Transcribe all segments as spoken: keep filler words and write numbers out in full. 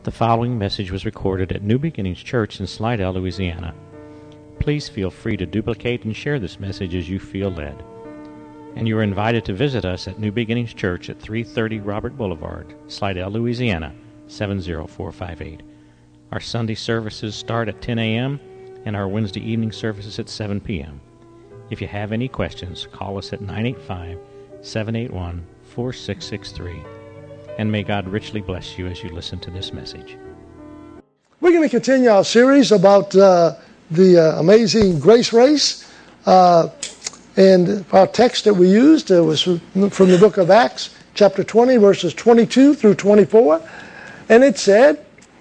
The following message was recorded at New Beginnings Church in Slidell, Louisiana. Please feel free to duplicate and share this message as you feel led. And you are invited to visit us at New Beginnings Church at three thirty Robert Boulevard, Slidell, Louisiana, seven zero four five eight. Our Sunday services start at ten a.m. and our Wednesday evening services at seven p.m. If you have any questions, call us at nine eight five, seven eight one, four six six three. And may God richly bless you as you listen to this message. We're going to continue our series about uh, the uh, Amazing Grace Race. Uh, and our text that we used uh, was from the book of Acts, chapter twenty, verses twenty-two through twenty-four. And it said,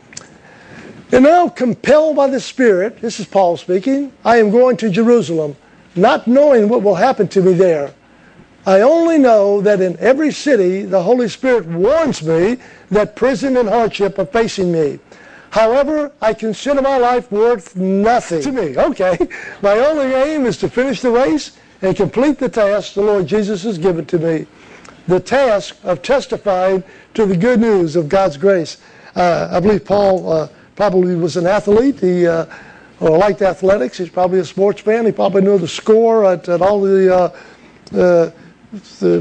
"And now, compelled by the Spirit," this is Paul speaking, "I am going to Jerusalem, not knowing what will happen to me there. I only know that in every city the Holy Spirit warns me that prison and hardship are facing me. However, I consider my life worth nothing to me." Okay, my only aim is to finish the race and complete the task the Lord Jesus has given to me. The task of testifying to the good news of God's grace. Uh, I believe Paul uh, probably was an athlete. He uh, or liked athletics. He's probably a sports fan. He probably knew the score at, at all the uh, uh, the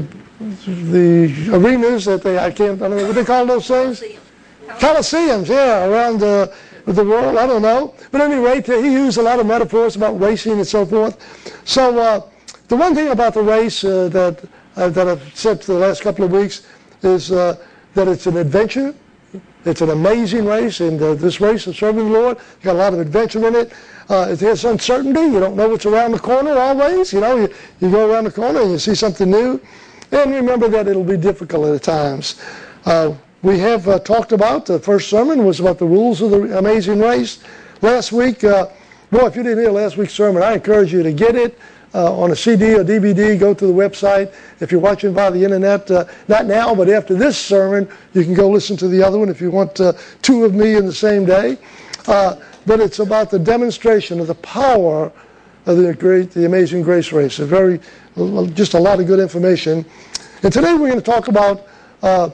the arenas that they I can't I don't know what they call those things. Coliseums, yeah, around uh, the world. I don't know, but at any rate, he used a lot of metaphors about racing and so forth. So uh, the one thing about the race uh, that uh, that I've said for the last couple of weeks is uh, that it's an adventure. It's an amazing race, and uh, this race of serving the Lord, got a lot of adventure in it. Uh, it has uncertainty. You don't know what's around the corner always. You know, you, you go around the corner and you see something new. And remember that it'll be difficult at times. Uh, we have uh, talked about, the first sermon was about the rules of the Amazing Race. Last week, uh, well, if you didn't hear last week's sermon, I encourage you to get it uh, on a C D or D V D. Go to the website. If you're watching via the internet, uh, not now, but after this sermon, you can go listen to the other one if you want uh, two of me in the same day. Uh, but it's about the demonstration of the power of the great, the Amazing Grace Race. A very, just a lot of good information. And today we're going to talk about uh,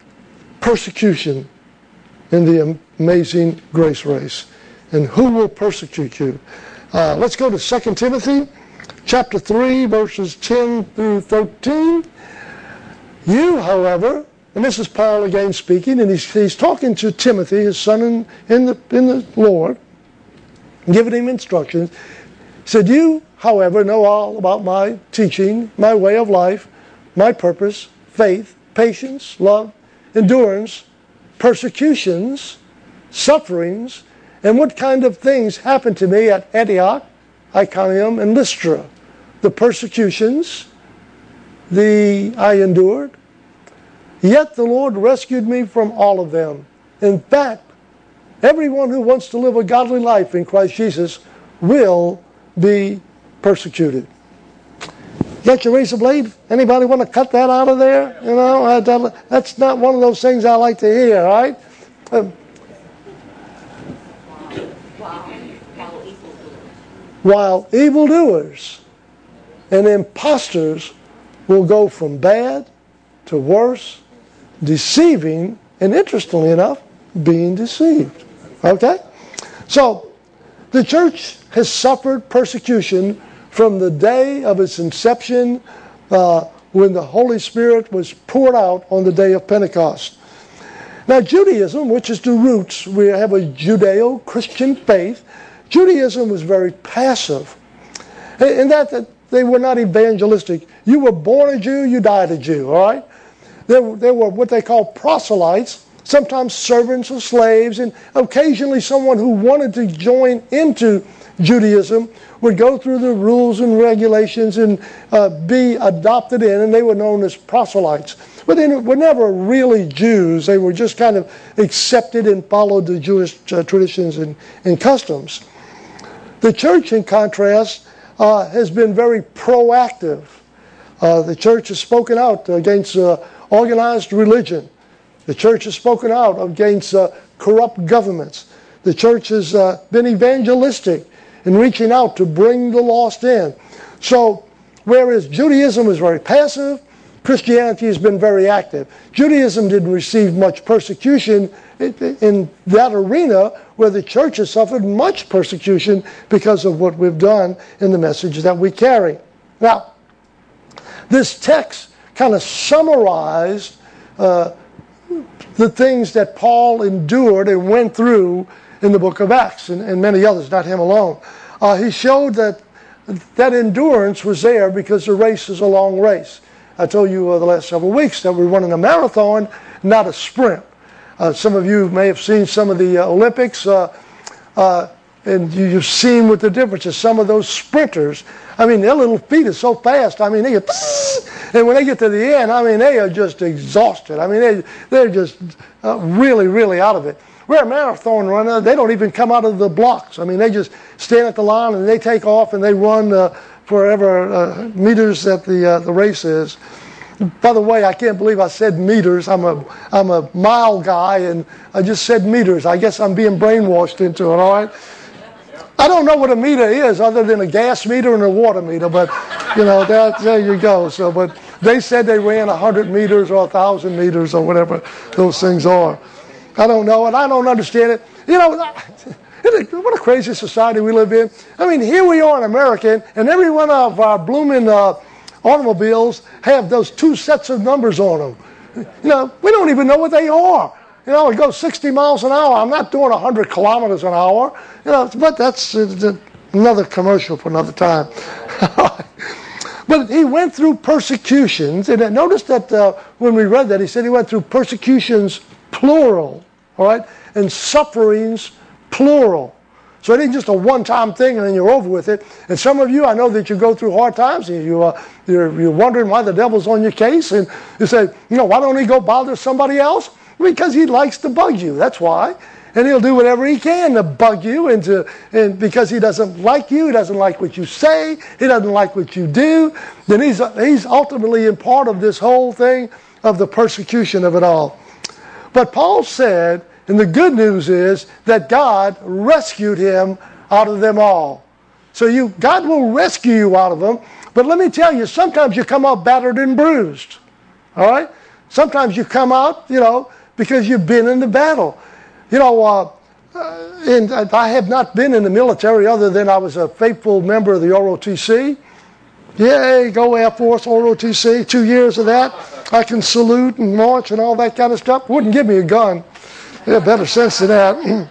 persecution in the Amazing Grace Race, and who will persecute you. Uh, let's go to Second Timothy, chapter three, verses ten through thirteen. "You, however," and this is Paul again speaking, and he's, he's talking to Timothy, his son in, in, the, in the Lord, giving him instructions. He said, "You, however, know all about my teaching, my way of life, my purpose, faith, patience, love, endurance, persecutions, sufferings, and what kind of things happened to me at Antioch, Iconium, and Lystra. The persecutions, the I endured. Yet the Lord rescued me from all of them. In fact, everyone who wants to live a godly life in Christ Jesus will be persecuted." Got your razor blade? Anybody want to cut that out of there? You know, I, that, that's not one of those things I like to hear, all right? Um, while evildoers and impostors will go from bad to worse, deceiving, and interestingly enough, being deceived. Okay? So, the church has suffered persecution from the day of its inception, uh, when the Holy Spirit was poured out on the day of Pentecost. Now, Judaism, which is the roots, we have a Judeo-Christian faith. Judaism was very passive, in that, that they were not evangelistic. You were born a Jew, you died a Jew, all right? There, there were what they call proselytes, sometimes servants or slaves, and occasionally someone who wanted to join into Judaism would go through the rules and regulations and uh, be adopted in, and they were known as proselytes. But they were never really Jews. They were just kind of accepted and followed the Jewish uh, traditions and, and customs. The church, in contrast, uh, has been very proactive. Uh, the church has spoken out against uh, organized religion. The church has spoken out against uh, corrupt governments. The church has uh, been evangelistic in reaching out to bring the lost in. So, whereas Judaism was very passive, Christianity has been very active. Judaism didn't receive much persecution in that arena where the church has suffered much persecution because of what we've done in the message that we carry. Now, this text kind of summarized uh, the things that Paul endured and went through in the book of Acts, and, and many others, not him alone. Uh, he showed that that endurance was there because the race is a long race. I told you uh, the last several weeks that we're running a marathon, not a sprint. Uh, some of you may have seen some of the uh, Olympics, uh, uh, and you, you've seen what the difference is. Some of those sprinters, I mean, their little feet are so fast. I mean, they get, and when they get to the end, I mean, they are just exhausted. I mean, they, they're just uh, really, really out of it. We're a marathon runner. They don't even come out of the blocks. I mean, they just stand at the line and they take off and they run uh, forever uh, meters that the uh, the race is. By the way, I can't believe I said meters. I'm a I'm a mile guy, and I just said meters. I guess I'm being brainwashed into it. All right. I don't know what a meter is other than a gas meter and a water meter, but you know that there you go. So, but they said they ran a hundred meters or a thousand meters or whatever those things are. I don't know, and I don't understand it. You know, what a crazy society we live in. I mean, here we are in America, and every one of our blooming uh, automobiles have those two sets of numbers on them. You know, we don't even know what they are. You know, it goes sixty miles an hour. I'm not doing one hundred kilometers an hour. You know, but that's uh, another commercial for another time. But he went through persecutions, and notice that uh, when we read that, he said he went through persecutions plural, all right, and sufferings plural. So it ain't just a one-time thing and then you're over with it. And some of you, I know that you go through hard times and you, uh, you're, you're wondering why the devil's on your case, and you say, you know, why don't he go bother somebody else? Because he likes to bug you, that's why. And he'll do whatever he can to bug you, and, to, and because he doesn't like you, he doesn't like what you say, he doesn't like what you do, then he's, he's ultimately in part of this whole thing of the persecution of it all. But Paul said, and the good news is that God rescued him out of them all. So you, God will rescue you out of them. But let me tell you, sometimes you come out battered and bruised. All right? Sometimes you come out, you know, because you've been in the battle. You know, uh, uh, and I have not been in the military other than I was a faithful member of the R O T C. Yay, go Air Force, R O T C, two years of that. I can salute and march and all that kind of stuff. Wouldn't give me a gun. Yeah, better sense than that.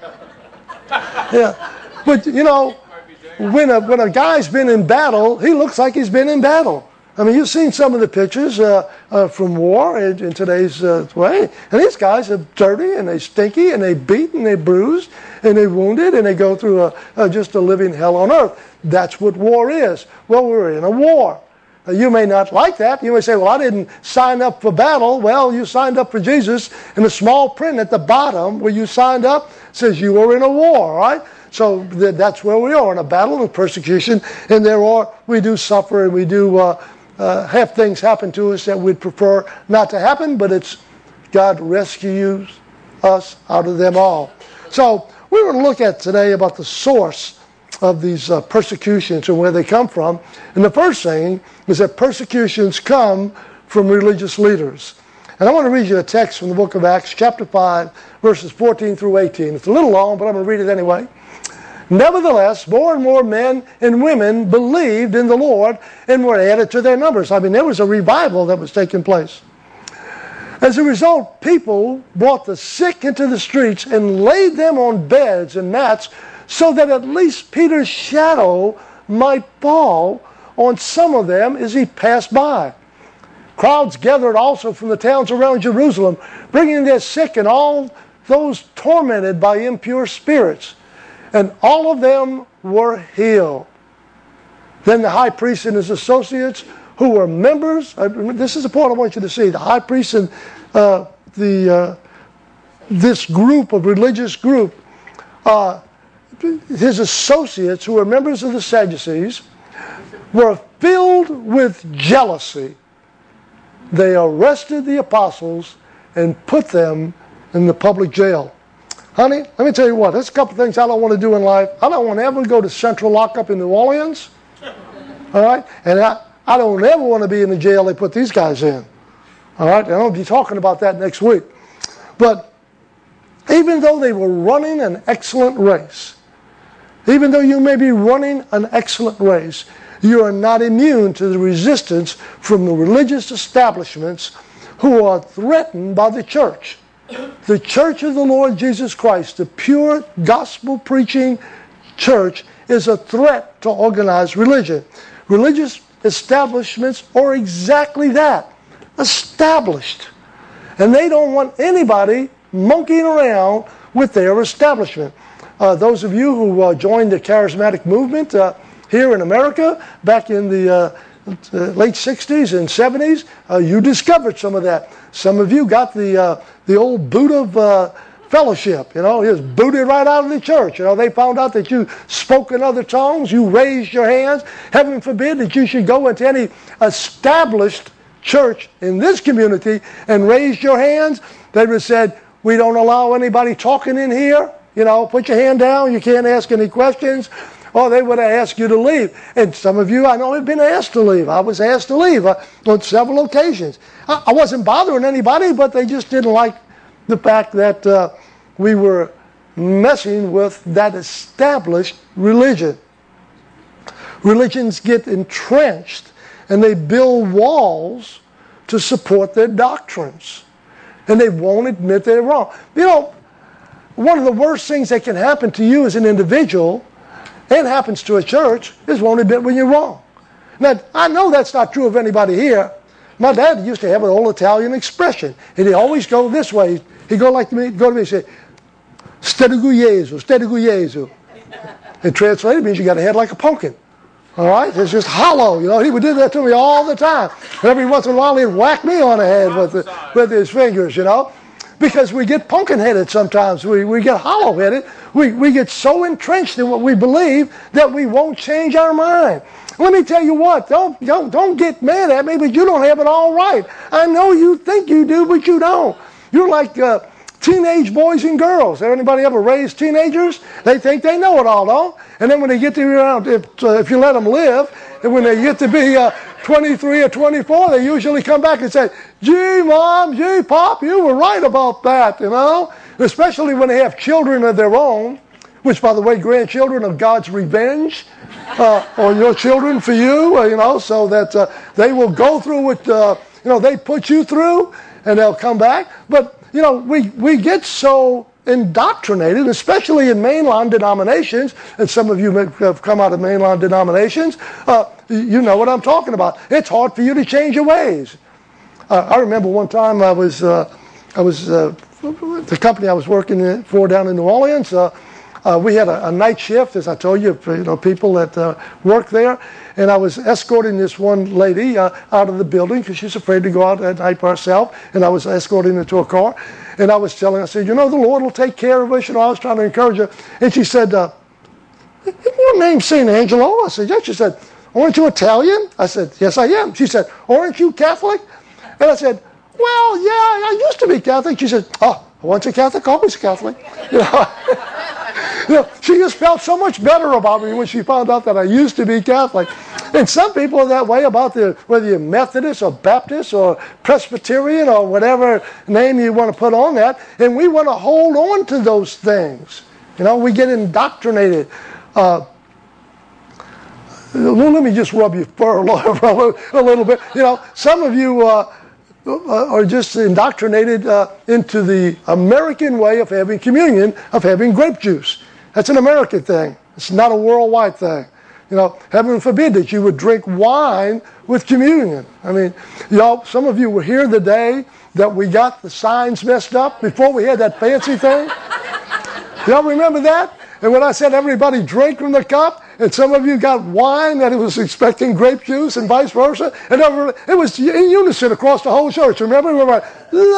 Yeah, but you know, when a when a guy's been in battle, he looks like he's been in battle. I mean, you've seen some of the pictures uh, uh, from war in, in today's uh, way, and these guys are dirty and they stinky and they beat and they bruised and they wounded and they go through a, a, just a living hell on earth. That's what war is. Well, we're in a war. Now, you may not like that. You may say, well, I didn't sign up for battle. Well, you signed up for Jesus, and the small print at the bottom where you signed up says you were in a war, right? So th- that's where we are, in a battle and persecution, and there are, we do suffer and we do uh, uh, have things happen to us that we'd prefer not to happen, but it's God rescues us out of them all. So we want to look at today about the source of these uh, persecutions and where they come from. And the first thing is that persecutions come from religious leaders. And I want to read you a text from the book of Acts, chapter five, verses fourteen through eighteen. It's a little long, but I'm going to read it anyway. Nevertheless, more and more men and women believed in the Lord and were added to their numbers. I mean, there was a revival that was taking place. As a result, people brought the sick into the streets and laid them on beds and mats so that at least Peter's shadow might fall on some of them as he passed by. Crowds gathered also from the towns around Jerusalem, bringing their sick and all those tormented by impure spirits. And all of them were healed. Then the high priest and his associates, who were members, uh, this is the point I want you to see, the high priest and uh, the uh, this group of religious group, uh, his associates, who were members of the Sadducees, were filled with jealousy. They arrested the apostles and put them in the public jail. Honey, let me tell you what, there's a couple things I don't want to do in life. I don't want to ever go to central lockup in New Orleans. All right? And I, I don't ever want to be in the jail they put these guys in. All right? And I'll be talking about that next week. But even though they were running an excellent race, even though you may be running an excellent race, you are not immune to the resistance from the religious establishments who are threatened by the church. The church of the Lord Jesus Christ, the pure gospel-preaching church, is a threat to organized religion. Religious establishments are exactly that, established. And they don't want anybody monkeying around with their establishment. Uh, those of you who uh, joined the charismatic movement uh, here in America back in the uh, uh, late sixties and seventies, uh, you discovered some of that. Some of you got the uh, the old boot of uh, fellowship. You know, he was booted right out of the church. You know, they found out that you spoke in other tongues, you raised your hands. Heaven forbid that you should go into any established church in this community and raise your hands. They would have said, we don't allow anybody talking in here. You know, put your hand down. You can't ask any questions. Or they would have asked you to leave. And some of you, I know, have been asked to leave. I was asked to leave uh, on several occasions. I, I wasn't bothering anybody, but they just didn't like the fact that uh, we were messing with that established religion. Religions get entrenched and they build walls to support their doctrines. And they won't admit they're wrong. You know, one of the worst things that can happen to you as an individual, and happens to a church, is won't admit when you're wrong. Now, I know that's not true of anybody here. My dad used to have an old Italian expression. And he'd always go this way. He'd go like me, go to me and say, Stedigu Jesu, Stedigu Jesu. And translated means you got a head like a pumpkin. All right? It's just hollow. You know, he would do that to me all the time. And every once in a while he'd whack me on the head with, the, with his fingers, you know. Because we get pumpkin-headed sometimes. We, we get hollow-headed. We, we get so entrenched in what we believe that we won't change our mind. Let me tell you what. Don't, don't, don't get mad at me, but you don't have it all right. I know you think you do, but you don't. You're like uh, teenage boys and girls. Have anybody ever raised teenagers? They think they know it all, don't? And then when they get to around, if, uh, if you let them live, and when they get to be uh, twenty-three or twenty-four, they usually come back and say, gee, Mom, gee, Pop, you were right about that, you know? Especially when they have children of their own, which, by the way, grandchildren are God's revenge uh, on your children for you, uh, you know, so that uh, they will go through what, uh, you know, they put you through, and they'll come back. But, you know, we, we get so indoctrinated, especially in mainline denominations, and some of you have come out of mainline denominations, uh, you know what I'm talking about. It's hard for you to change your ways. Uh, I remember one time I was, uh, I was uh, the company I was working for down in New Orleans, uh, uh, we had a, a night shift, as I told you, you know, people that uh, work there, and I was escorting this one lady uh, out of the building because she's afraid to go out at night by herself, and I was escorting her to a car, and I was telling her, I said, you know, the Lord will take care of us. You know, I was trying to encourage her, and she said, uh, isn't your name Saint Angelo? I said, yes. She said, aren't you Italian? I said, yes, I am. She said, aren't you Catholic? And I said, well, yeah, I used to be Catholic. She said, oh, once a Catholic, always a Catholic. You know, you know, she just felt so much better about me when she found out that I used to be Catholic. And some people are that way about the, whether you're Methodist or Baptist or Presbyterian or whatever name you want to put on that. And we want to hold on to those things. You know, we get indoctrinated. Uh, well, let me just rub your fur a little bit. You know, some of you uh, are just indoctrinated uh, into the American way of having communion, of having grape juice. That's an American thing. It's not a worldwide thing. You know, heaven forbid that you would drink wine with communion. I mean, y'all, some of you were here the day that we got the signs messed up before we had that fancy thing. Y'all remember that? And when I said everybody drink from the cup, and some of you got wine that it was expecting grape juice and vice versa, and it was in unison across the whole church. Remember? We were like,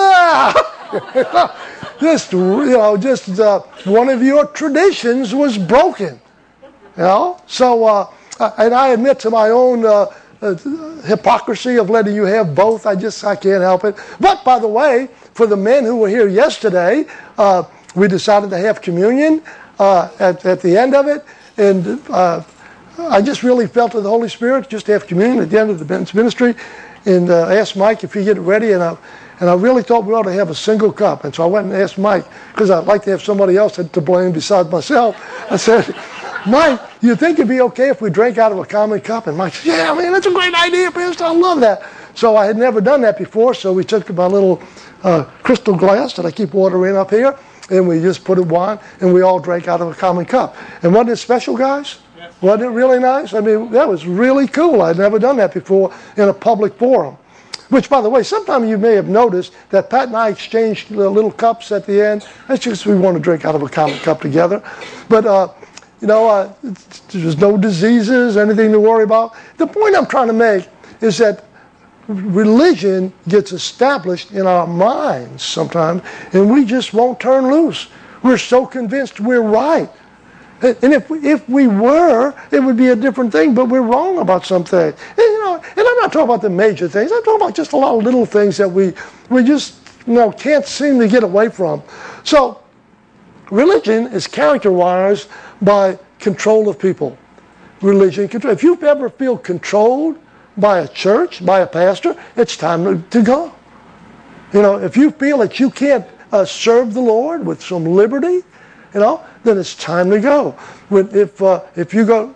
ah! Just, you know, just uh, one of your traditions was broken. You know? So, uh, and I admit to my own uh, uh, hypocrisy of letting you have both. I just, I can't help it. But, by the way, for the men who were here yesterday, uh, we decided to have communion uh, at, at the end of it. And uh, I just really felt to the Holy Spirit just to have communion at the end of the men's ministry. And uh, I asked Mike if he'd get ready. And, uh, And I really thought we ought to have a single cup. And so I went and asked Mike, because I'd like to have somebody else to blame besides myself. I said, Mike, you think it'd be okay if we drank out of a common cup? And Mike said, yeah, man, that's a great idea, Pastor. I love that. So I had never done that before, so we took my little uh, crystal glass that I keep water in up here, and we just put it wine, and we all drank out of a common cup. And wasn't it special, guys? Yes. Wasn't it really nice? I mean, that was really cool. I'd never done that before in a public forum. Which, by the way, sometime you may have noticed that Pat and I exchanged little cups at the end. That's just we want to drink out of a common cup together. But, uh, you know, uh, there's no diseases, anything to worry about. The point I'm trying to make is that religion gets established in our minds sometimes, and we just won't turn loose. We're so convinced we're right. And if we, if we were, it would be a different thing, but we're wrong about something. And, you know, and I'm not talking about the major things. I'm talking about just a lot of little things that we, we just you know, can't seem to get away from. So religion is characterized by control of people. Religion control. If you ever feel controlled by a church, by a pastor, it's time to, to go. You know, if you feel that you can't uh, serve the Lord with some liberty, you know, then it's time to go. When, if uh, if you go,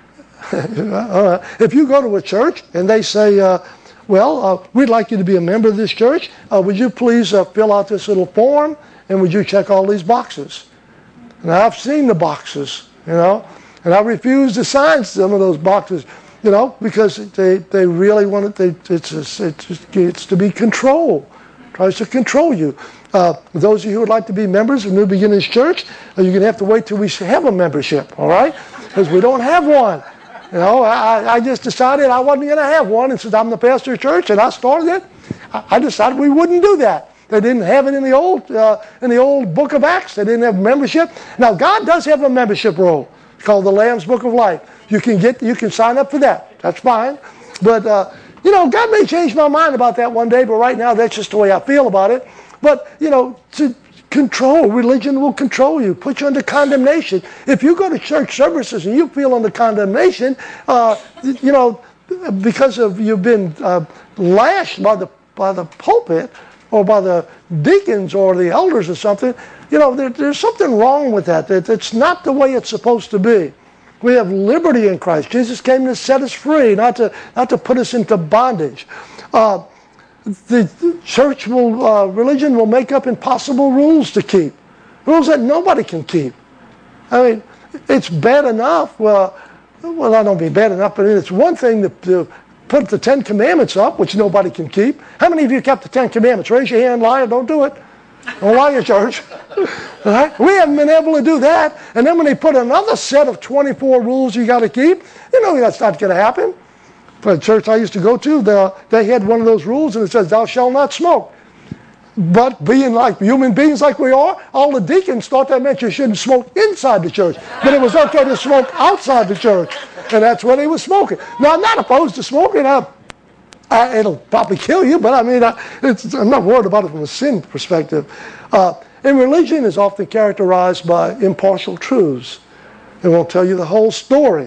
uh, if you go to a church and they say, uh, "Well, uh, we'd like you to be a member of this church. Uh, would you please uh, fill out this little form and would you check all these boxes?" Now I've seen the boxes, you know, and I refuse to sign some of those boxes, you know, because they they really want it. They, it's a, it's it's to be controlled. Tries to control you. Uh, those of you who would like to be members of New Beginnings Church, uh, you're going to have to wait till we have a membership, all right? Because we don't have one. You know, I, I just decided I wasn't going to have one, and since I'm the pastor of church and I started it, I, I decided we wouldn't do that. They didn't have it in the old uh, in the old Book of Acts. They didn't have membership. Now God does have a membership roll. It's called the Lamb's Book of Life. You can get you can sign up for that. That's fine, but. Uh, You know, God may change my mind about that one day, but right now that's just the way I feel about it. But, you know, to control, religion will control you, put you under condemnation. If you go to church services and you feel under condemnation, uh, you know, because of you've been uh, lashed by the by the pulpit or by the deacons or the elders or something, you know, there, there's something wrong with that. It's not the way it's supposed to be. We have liberty in Christ. Jesus came to set us free, not to not to put us into bondage. Uh, the church will, uh, religion will make up impossible rules to keep, rules that nobody can keep. I mean, it's bad enough. Well, well, I don't mean bad enough, but it's one thing to, to put the Ten Commandments up, which nobody can keep. How many of you kept the Ten Commandments? Raise your hand, liar. Don't do it. Don't lie at church. All right? We haven't been able to do that. And then when they put another set of twenty-four rules you got to keep, you know that's not going to happen. For the church I used to go to, the, they had one of those rules, and it says, "Thou shalt not smoke." But being like human beings like we are, all the deacons thought that meant you shouldn't smoke inside the church. But it was okay to smoke outside the church. And that's where they were smoking. Now, I'm not opposed to smoking. I, I, it'll probably kill you, but I mean, I, it's, I'm not worried about it from a sin perspective. Uh, and religion is often characterized by impartial truths. It won't tell you the whole story.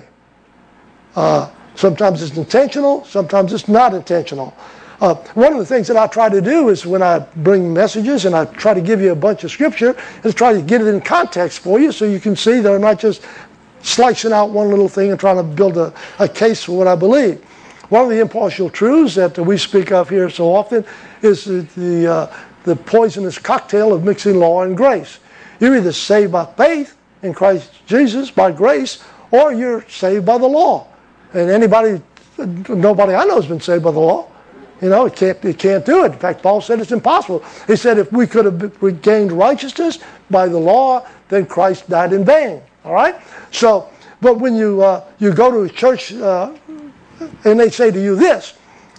Uh, sometimes it's intentional, sometimes it's not intentional. Uh, one of the things that I try to do is when I bring messages and I try to give you a bunch of scripture, is try to get it in context for you so you can see that I'm not just slicing out one little thing and trying to build a, a case for what I believe. One of the impartial truths that we speak of here so often is the, the, uh, the poisonous cocktail of mixing law and grace. You're either saved by faith in Christ Jesus, by grace, or you're saved by the law. And anybody, nobody I know has been saved by the law. You know, it can't, it can't do it. In fact, Paul said it's impossible. He said if we could have gained righteousness by the law, then Christ died in vain. All right? So, but when you uh, you go to a church uh, and they say to you this,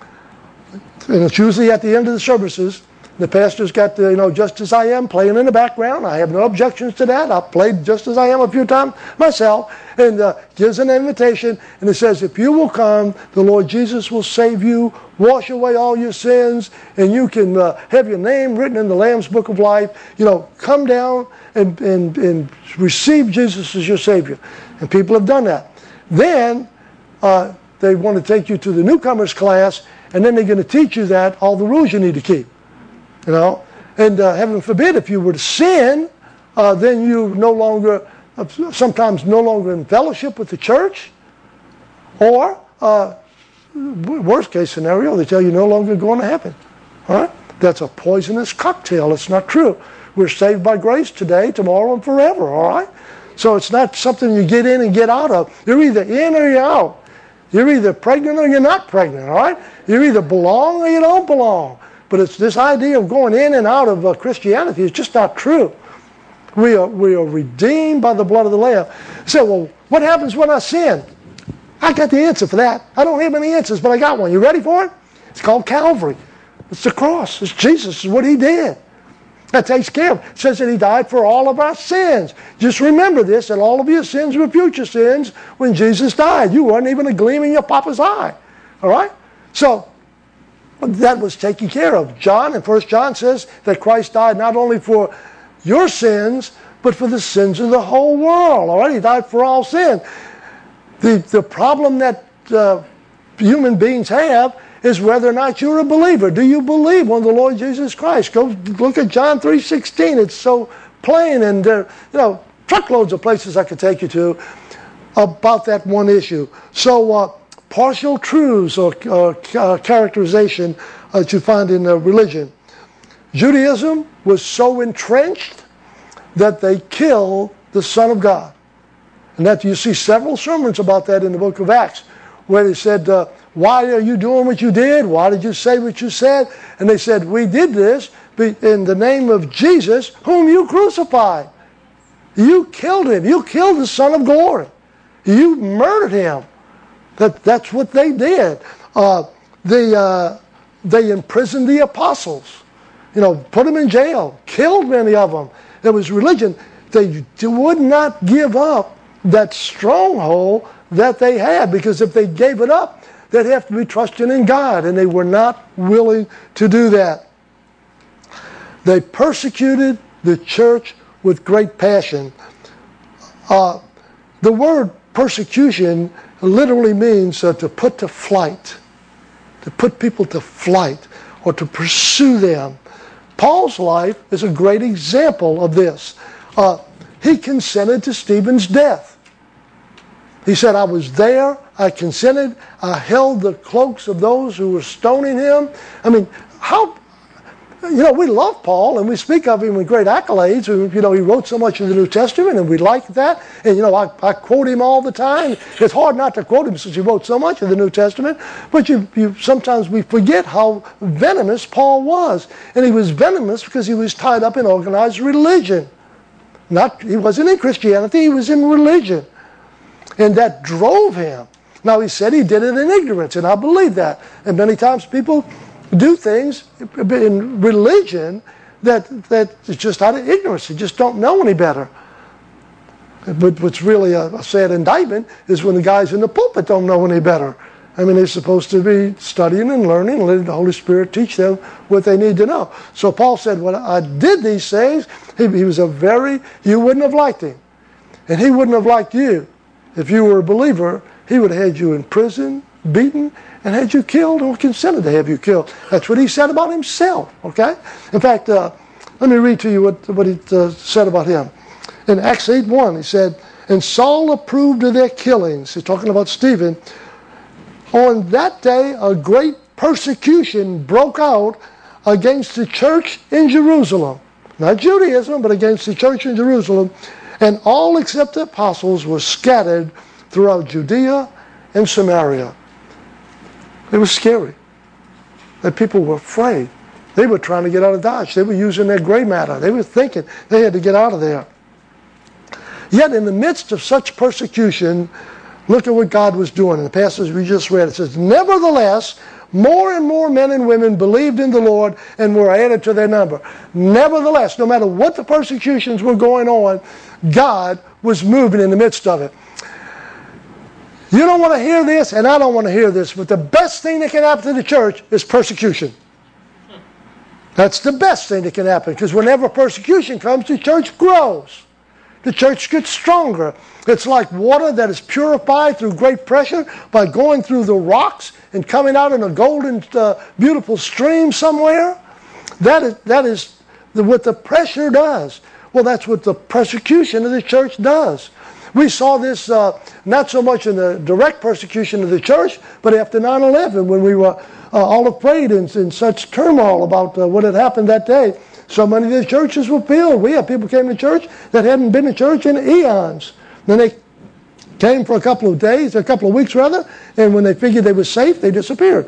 and it's usually at the end of the services, the pastor's got the, you know, Just As I Am playing in the background. I have no objections to that. I've played Just As I Am a few times myself. And uh, gives an invitation, and it says, if you will come, the Lord Jesus will save you, wash away all your sins, and you can uh, have your name written in the Lamb's Book of Life. You know, come down and, and, and receive Jesus as your Savior. And people have done that. Then uh, they want to take you to the newcomers class, and then they're going to teach you that, all the rules you need to keep. You know, and uh, heaven forbid, if you were to sin, uh, then you no longer, uh, sometimes no longer in fellowship with the church, or uh, worst case scenario, they tell you no longer going to heaven. All right, that's a poisonous cocktail. It's not true. We're saved by grace today, tomorrow, and forever. All right, so it's not something you get in and get out of. You're either in or you're out. You're either pregnant or you're not pregnant. All right, you either belong or you don't belong. But it's this idea of going in and out of uh, Christianity is just not true. We are, we are redeemed by the blood of the Lamb. You say, well, what happens when I sin? I got the answer for that. I don't have any answers, but I got one. You ready for it? It's called Calvary. It's the cross. It's Jesus. It's what he did. That takes care of it. It says that he died for all of our sins. Just remember this, that all of your sins were future sins when Jesus died. You weren't even a gleam in your papa's eye. All right? So, that was taken care of. John, in First John says that Christ died not only for your sins, but for the sins of the whole world. All right? He died for all sin. The, the problem that uh, human beings have is whether or not you're a believer. Do you believe on the Lord Jesus Christ? Go look at John three sixteen. It's so plain, and there, you know, truckloads of places I could take you to about that one issue. So, uh, partial truths or uh, uh, characterization uh, that you find in uh, religion. Judaism was so entrenched that they killed the Son of God. And that you see several sermons about that in the book of Acts, where they said, uh, why are you doing what you did? Why did you say what you said? And they said, we did this in the name of Jesus, whom you crucified. You killed him. You killed the Son of Glory. You murdered him. That, that's what they did. Uh, they, uh, they imprisoned the apostles. You know, put them in jail. Killed many of them. It was religion. They would not give up that stronghold that they had, because if they gave it up, they'd have to be trusting in God, and they were not willing to do that. They persecuted the church with great passion. Uh, the word persecution literally means uh, to put to flight, to put people to flight, or to pursue them. Paul's life is a great example of this. Uh, he consented to Stephen's death. He said, I was there, I consented, I held the cloaks of those who were stoning him. I mean, how, you know, we love Paul and we speak of him with great accolades. You know, he wrote so much of the New Testament and we like that. And, you know, I, I quote him all the time. It's hard not to quote him since he wrote so much of the New Testament. But you, you sometimes we forget how venomous Paul was. And he was venomous because he was tied up in organized religion. Not, he wasn't in Christianity, he was in religion. And that drove him. Now, he said he did it in ignorance, and I believe that. And many times people do things in religion that, that is just out of ignorance. They just don't know any better. But what's really a, a sad indictment is when the guys in the pulpit don't know any better. I mean, they're supposed to be studying and learning and letting the Holy Spirit teach them what they need to know. So Paul said, when I did these things, he, he was a very, you wouldn't have liked him. And he wouldn't have liked you. If you were a believer, he would have had you in prison, beaten, and had you killed or consented to have you killed. That's what he said about himself, okay? In fact, uh, let me read to you what, what he uh, said about him. In Acts eight one, he said, and Saul approved of their killings. He's talking about Stephen. On that day, a great persecution broke out against the church in Jerusalem. Not Judaism, but against the church in Jerusalem. And all except the apostles were scattered throughout Judea and Samaria. It was scary. That people were afraid. They were trying to get out of Dodge. They were using their gray matter. They were thinking they had to get out of there. Yet in the midst of such persecution, look at what God was doing. In the passage we just read, it says, nevertheless, more and more men and women believed in the Lord and were added to their number. Nevertheless, no matter what the persecutions were going on, God was moving in the midst of it. You don't want to hear this, and I don't want to hear this, but the best thing that can happen to the church is persecution. That's the best thing that can happen, because whenever persecution comes, the church grows. The church gets stronger. It's like water that is purified through great pressure by going through the rocks and coming out in a golden, uh, beautiful stream somewhere. That is, that is the, what the pressure does. Well, that's what the persecution of the church does. We saw this uh, not so much in the direct persecution of the church, but after nine eleven when we were uh, all afraid and in such turmoil about uh, what had happened that day. So many of the churches were filled. We had people came to church that hadn't been to church in eons. Then they came for a couple of days, a couple of weeks rather, and when they figured they were safe, they disappeared.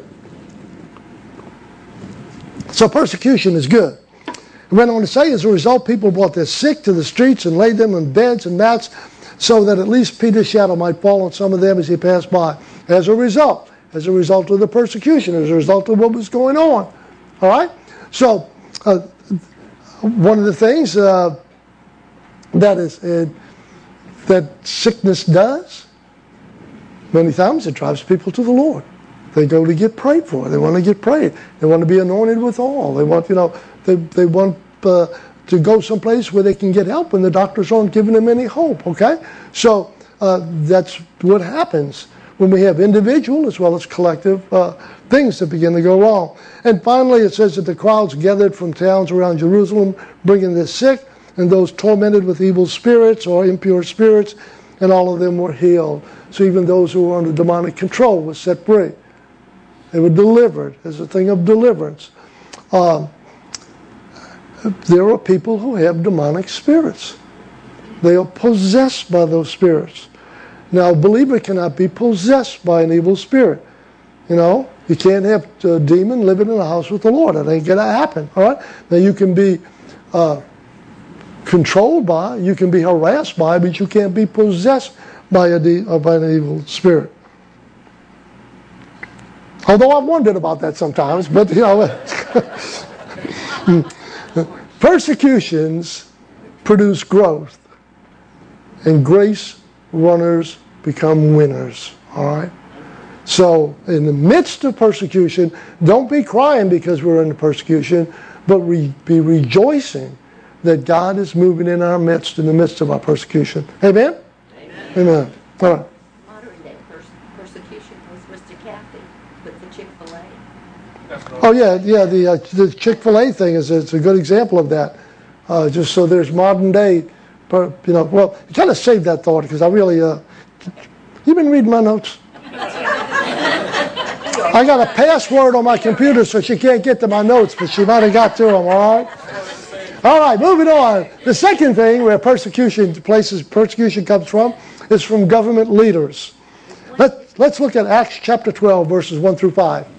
So persecution is good. It went on to say, as a result, people brought their sick to the streets and laid them on beds and mats so that at least Peter's shadow might fall on some of them as he passed by. As a result, as a result of the persecution, as a result of what was going on. All right? So, uh, one of the things uh, that is uh, that sickness does, many times it drives people to the Lord. They go to get prayed for. They want to get prayed. They want to be anointed with oil. They want, you know, they they want uh, to go someplace where they can get help when the doctors aren't giving them any hope. Okay, so uh, that's what happens when we have individual as well as collective uh, things that begin to go wrong. And finally, it says that the crowds gathered from towns around Jerusalem, bringing the sick and those tormented with evil spirits or impure spirits, and all of them were healed. So even those who were under demonic control were set free. They were delivered as a thing of deliverance. Um, there are people who have demonic spirits. They are possessed by those spirits. Now, a believer cannot be possessed by an evil spirit. You know, you can't have a demon living in a house with the Lord. That ain't going to happen. All right? Now, you can be uh, controlled by, you can be harassed by, but you can't be possessed by, a de- uh, by an evil spirit. Although I've wondered about that sometimes, but you know, persecutions produce growth, and grace runners become winners. All right? So, in the midst of persecution, don't be crying because we're in the persecution, but re- be rejoicing that God is moving in our midst, in the midst of our persecution. Amen? Amen. Amen. All right. Modern day pers- persecution was Mister Kathy with the Chick-fil-A. Oh yeah, yeah. The uh, the Chick-fil-A thing is it's a good example of that. Uh, just so there's modern day, per, you know. Well, you kind of saved that thought because I really. Uh, you've been reading my notes. I got a password on my computer so she can't get to my notes, but she might have got to them. All right. All right. Moving on. The second thing where persecution places persecution comes from is from government leaders. Let Let's look at Acts chapter twelve, verses one through five.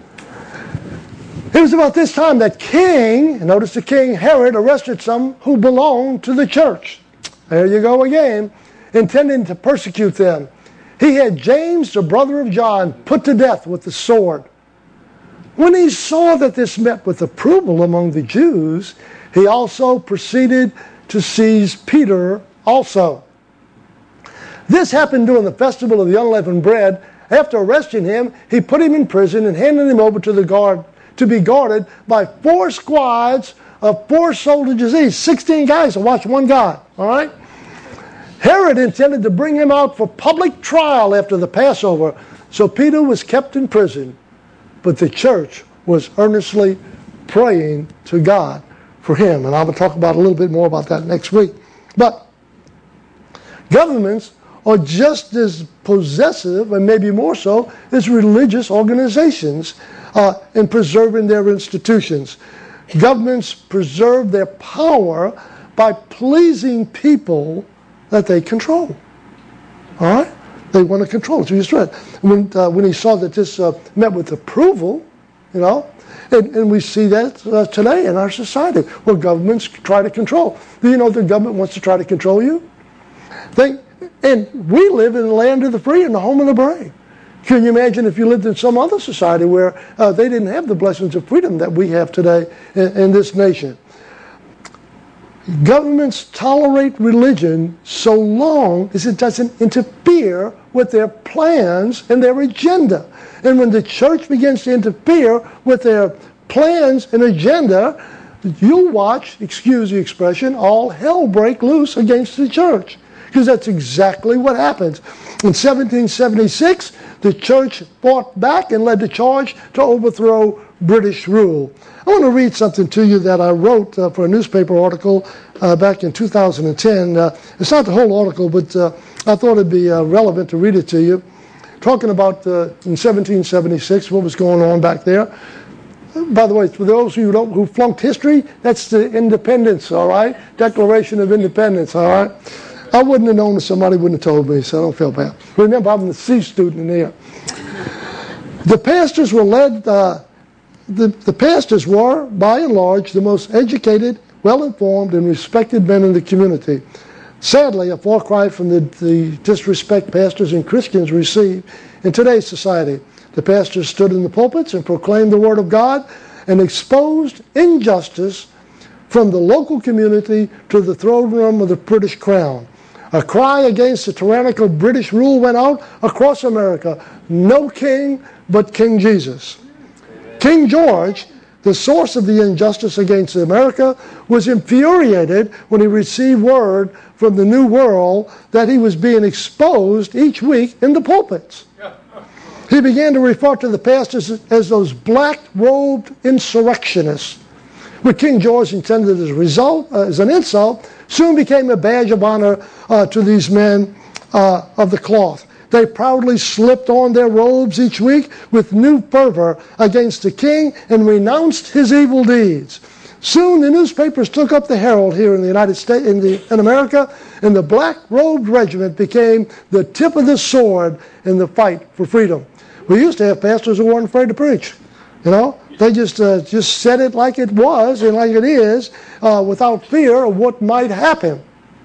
It was about this time that King, notice the king Herod, arrested some who belonged to the church. There you go again, intending to persecute them. He had James, the brother of John, put to death with the sword. When he saw that this met with approval among the Jews, he also proceeded to seize Peter also. This happened during the festival of the unleavened bread. After arresting him, he put him in prison and handed him over to the guard to be guarded by four squads of four soldiers each. sixteen guys to watch one guy. All right? Herod intended to bring him out for public trial after the Passover, so Peter was kept in prison. But the church was earnestly praying to God for him. And I will talk about a little bit more about that next week. But governments are just as possessive, and maybe more so, as religious organizations uh, in preserving their institutions. Governments preserve their power by pleasing people that they control. All right? They want to control. So you just read. When, uh, when he saw that this uh, met with approval, you know, and, and we see that uh, today in our society, where governments try to control. Do you know the government wants to try to control you? They, and we live in the land of the free and the home of the brave. Can you imagine if you lived in some other society where uh, they didn't have the blessings of freedom that we have today in, in this nation? Governments tolerate religion so long as it doesn't interfere with their plans and their agenda. And when the church begins to interfere with their plans and agenda, you'll watch, excuse the expression, all hell break loose against the church. Because that's exactly what happens. In seventeen seventy-six, the church fought back and led the charge to overthrow British rule. I want to read something to you that I wrote uh, for a newspaper article uh, back in two thousand ten. Uh, it's not the whole article, but uh, I thought it'd be uh, relevant to read it to you. Talking about uh, in seventeen seventy-six, what was going on back there. By the way, for those who don't, who flunked history, that's the independence, all right? Declaration of Independence, all right? I wouldn't have known if somebody wouldn't have told me, so I don't feel bad. Remember, I'm the C student in here. The pastors were led, uh, the, the pastors were, by and large, the most educated, well-informed, and respected men in the community. Sadly, a far cry from the, the disrespect pastors and Christians receive in today's society. The pastors stood in the pulpits and proclaimed the Word of God and exposed injustice from the local community to the throne room of the British Crown. A cry against the tyrannical British rule went out across America. No king but King Jesus. King George, the source of the injustice against America, was infuriated when he received word from the New World that he was being exposed each week in the pulpits. He began to refer to the pastors as those black-robed insurrectionists. What King George intended as a result, uh, as an insult, soon became a badge of honor uh, to these men uh, of the cloth. They proudly slipped on their robes each week with new fervor against the king and renounced his evil deeds. Soon the newspapers took up the Herald here in the United States, in, the, in America, and the black-robed regiment became the tip of the sword in the fight for freedom. We used to have pastors who weren't afraid to preach. You know, they just uh, just said it like it was and like it is, uh, without fear of what might happen.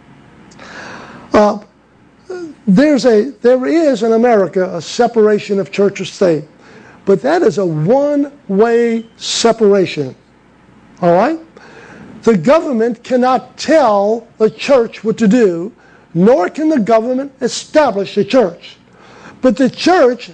Uh, there's a there is in America a separation of church and state, but that is a one-way separation. All right, the government cannot tell the church what to do, nor can the government establish a church. But the church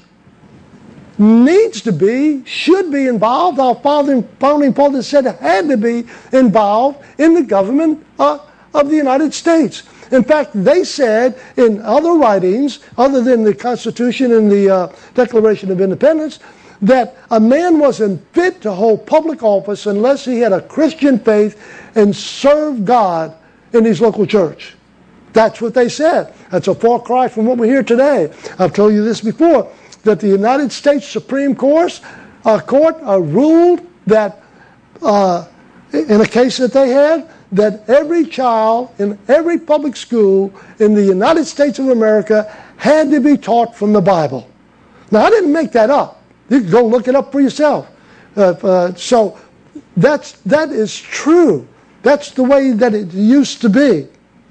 needs to be, should be involved. Our founding, founding fathers said it had to be involved in the government uh, of the United States. In fact, they said in other writings, other than the Constitution and the uh, Declaration of Independence, that a man wasn't fit to hold public office unless he had a Christian faith and served God in his local church. That's what they said. That's a far cry from what we hear today. I've told you this before, that the United States Supreme Court, uh, Court uh, ruled that, uh, in a case that they had, that every child in every public school in the United States of America had to be taught from the Bible. Now, I didn't make that up. You can go look it up for yourself. Uh, uh, so that's, that is true. That's the way that it used to be.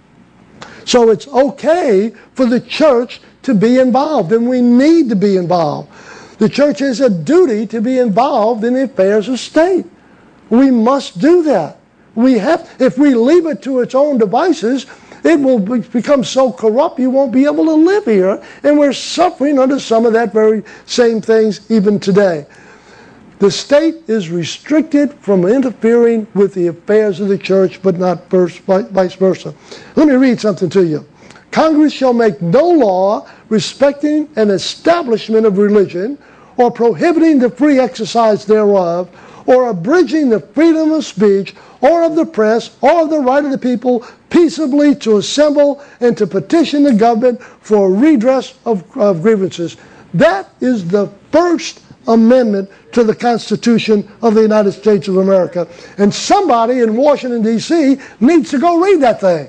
So it's okay for the church to be involved, and we need to be involved. The church has a duty to be involved in the affairs of state. We must do that. We have, if we leave it to its own devices, it will be, become so corrupt you won't be able to live here, and we're suffering under some of that very same things even today. The state is restricted from interfering with the affairs of the church, but not vice versa. Let me read something to you. Congress shall make no law respecting an establishment of religion, or prohibiting the free exercise thereof, or abridging the freedom of speech, or of the press, or of the right of the people peaceably to assemble and to petition the government for redress of, of grievances. That is the First Amendment to the Constitution of the United States of America. And somebody in Washington, D C needs to go read that thing.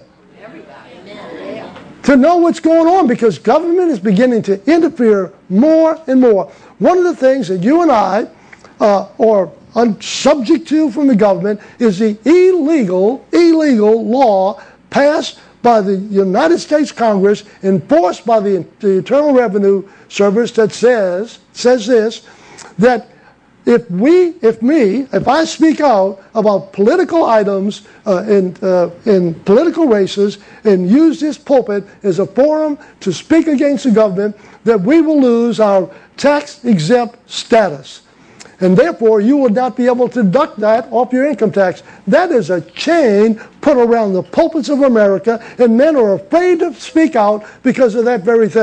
To know what's going on, because government is beginning to interfere more and more. One of the things that you and I uh, are subject to from the government is the illegal, illegal law passed by the United States Congress, enforced by the, the Internal Revenue Service, that says says this, that if we, if me, if I speak out about political items uh, in, uh, in political races and use this pulpit as a forum to speak against the government, that we will lose our tax-exempt status. And therefore, you will not be able to deduct that off your income tax. That is a chain put around the pulpits of America, and men are afraid to speak out because of that very thing.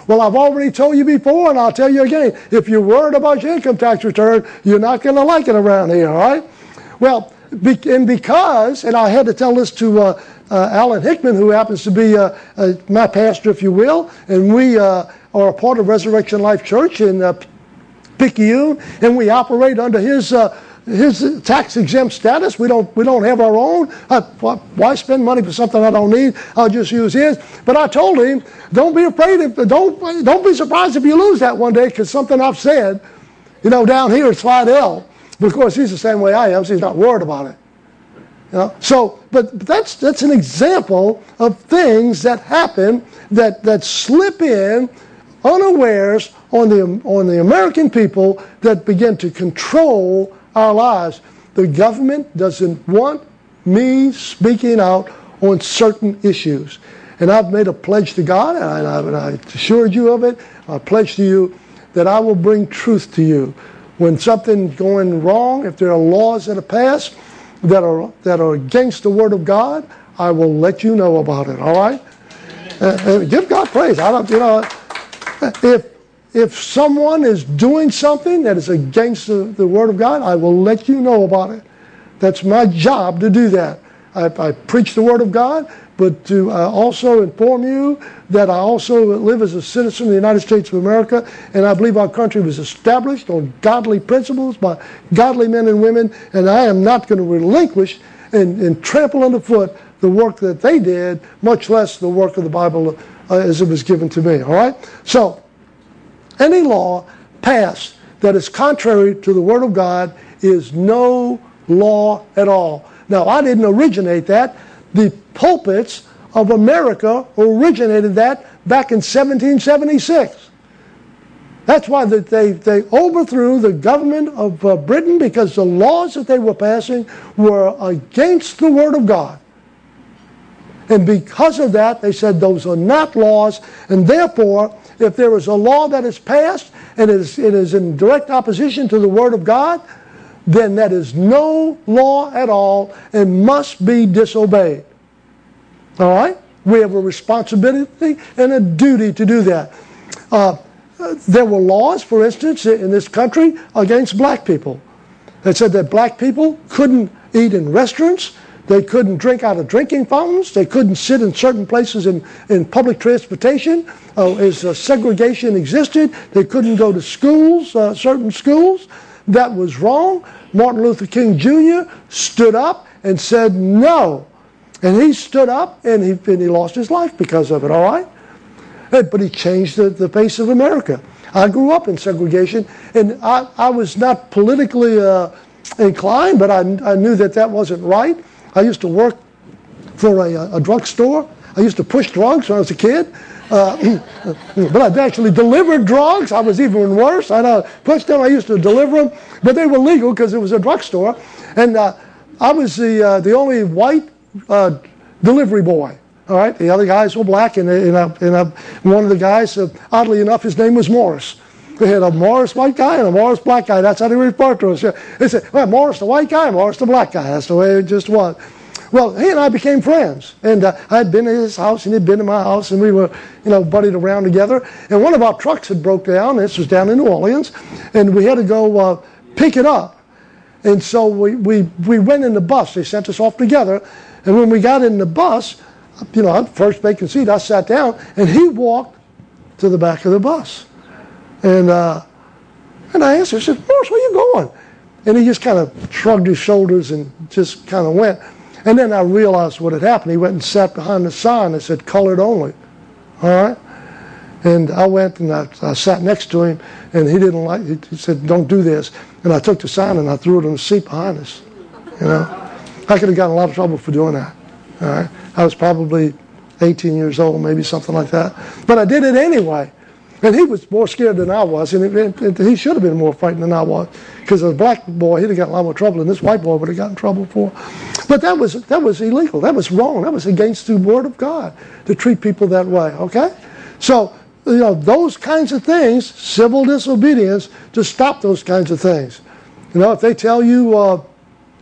Well, I've already told you before, and I'll tell you again. If you're worried about your income tax return, you're not going to like it around here, all right? Well, and because, and I had to tell this to uh, uh, Alan Hickman, who happens to be uh, uh, my pastor, if you will, and we uh, are a part of Resurrection Life Church in uh, Picayune, and we operate under his uh, his tax-exempt status. We don't we don't have our own. I, why spend money for something I don't need? I'll just use his. But I told him, don't be afraid. If, don't don't be surprised if you lose that one day, because something I've said, you know, down here at Slidell. But of course, he's the same way I am, so he's not worried about it. You know? So, but that's that's an example of things that happen that that slip in unawares on the on the American people that begin to control our lives. The government doesn't want me speaking out on certain issues. And I've made a pledge to God, and I, and I assured you of it. I pledge to you that I will bring truth to you. When something's going wrong, if there are laws that are passed that are that are against the Word of God, I will let you know about it, all right? Uh, uh, give God praise. I don't, you know, if If someone is doing something that is against the, the Word of God, I will let you know about it. That's my job to do that. I, I preach the Word of God, but to uh, also inform you that I also live as a citizen of the United States of America, and I believe our country was established on godly principles by godly men and women, and I am not going to relinquish and, and trample underfoot the work that they did, much less the work of the Bible uh, as it was given to me. All right? So, any law passed that is contrary to the Word of God is no law at all. Now, I didn't originate that. The pulpits of America originated that back in seventeen seventy-six. That's why they, they overthrew the government of uh, Britain, because the laws that they were passing were against the Word of God. And because of that, they said those are not laws, and therefore, if there is a law that is passed and it is, it is in direct opposition to the Word of God, then that is no law at all and must be disobeyed. All right? We have a responsibility and a duty to do that. Uh, there were laws, for instance, in this country against black people. That said that black people couldn't eat in restaurants. They couldn't drink out of drinking fountains. They couldn't sit in certain places in, in public transportation. Uh, as uh, segregation existed, they couldn't go to schools, uh, certain schools. That was wrong. Martin Luther King Junior stood up and said no. And he stood up and he, and he lost his life because of it, all right? But he changed the, the face of America. I grew up in segregation, and I, I was not politically uh, inclined, but I, I knew that that wasn't right. I used to work for a, a drugstore. I used to push drugs when I was a kid. Uh, but I've actually delivered drugs. I was even worse. I uh, pushed them. I used to deliver them. But they were legal because it was a drugstore. And uh, I was the uh, the only white uh, delivery boy. All right? The other guys were black. And, and, uh, and uh, one of the guys, uh, oddly enough, his name was Morris. They had a Morris white guy and a Morris black guy. That's how they referred to us. They said, well, Morris the white guy, Morris the black guy. That's the way it just was. Well, he and I became friends. And uh, I had been in his house and he'd been in my house, and we were, you know, buddied around together. And one of our trucks had broke down. This was down in New Orleans. And we had to go uh, pick it up. And so we, we, we went in the bus. They sent us off together. And when we got in the bus, you know, first vacant seat, I sat down, and he walked to the back of the bus. And uh, and I asked him, I said, Morris, where you going? And he just kind of shrugged his shoulders and just kind of went. And then I realized what had happened. He went and sat behind the sign that said colored only. All right? And I went and I, I sat next to him, and he didn't like it. He said, don't do this. And I took the sign and I threw it on the seat behind us. You know? I could have gotten a lot of trouble for doing that. All right? I was probably eighteen years old, maybe something like that. But I did it anyway. And he was more scared than I was, and it, it, he should have been more frightened than I was, because as a black boy, he'd have gotten a lot more trouble than this white boy would have gotten in trouble for. But that was that was illegal. That was wrong. That was against the Word of God to treat people that way. Okay, so you know those kinds of things, civil disobedience, to stop those kinds of things. You know, if they tell you, uh,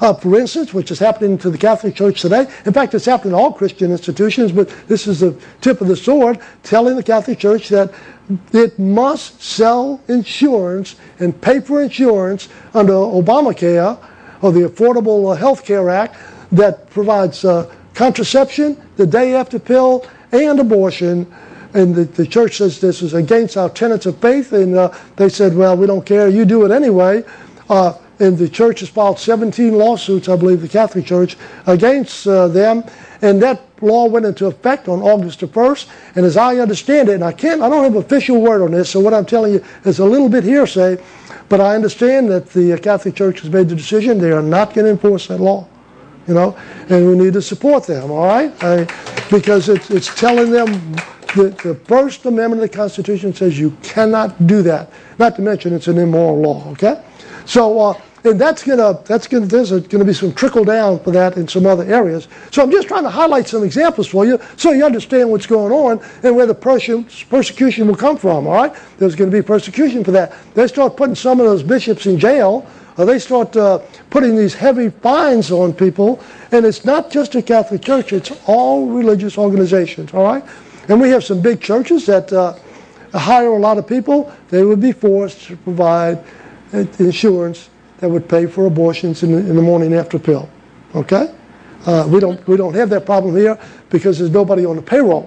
Uh, for instance, which is happening to the Catholic Church today. In fact, it's happening to all Christian institutions, but this is the tip of the sword, telling the Catholic Church that it must sell insurance and pay for insurance under Obamacare, or the Affordable Health Care Act, that provides uh, contraception, the day after pill, and abortion. And the, the church says this is against our tenets of faith, and uh, they said, well, we don't care, you do it anyway. Uh, and the church has filed seventeen lawsuits, I believe, the Catholic Church, against uh, them. And that law went into effect on August the first. And as I understand it, and I can't, I don't have an official word on this, so what I'm telling you is a little bit hearsay, but I understand that the Catholic Church has made the decision they are not going to enforce that law. You know, and we need to support them, all right? I, because it's, it's telling them that the First Amendment of the Constitution says you cannot do that. Not to mention it's an immoral law, okay? So, uh, and that's gonna, that's gonna, there's gonna be some trickle down for that in some other areas. So I'm just trying to highlight some examples for you so you understand what's going on and where the perse- persecution will come from, all right? There's gonna be persecution for that. They start putting some of those bishops in jail, or they start uh, putting these heavy fines on people, and it's not just the Catholic Church, it's all religious organizations, all right? And we have some big churches that uh, hire a lot of people. They would be forced to provide insurance that would pay for abortions in the, in the morning after pill, okay? Uh, we don't we don't have that problem here because there's nobody on the payroll.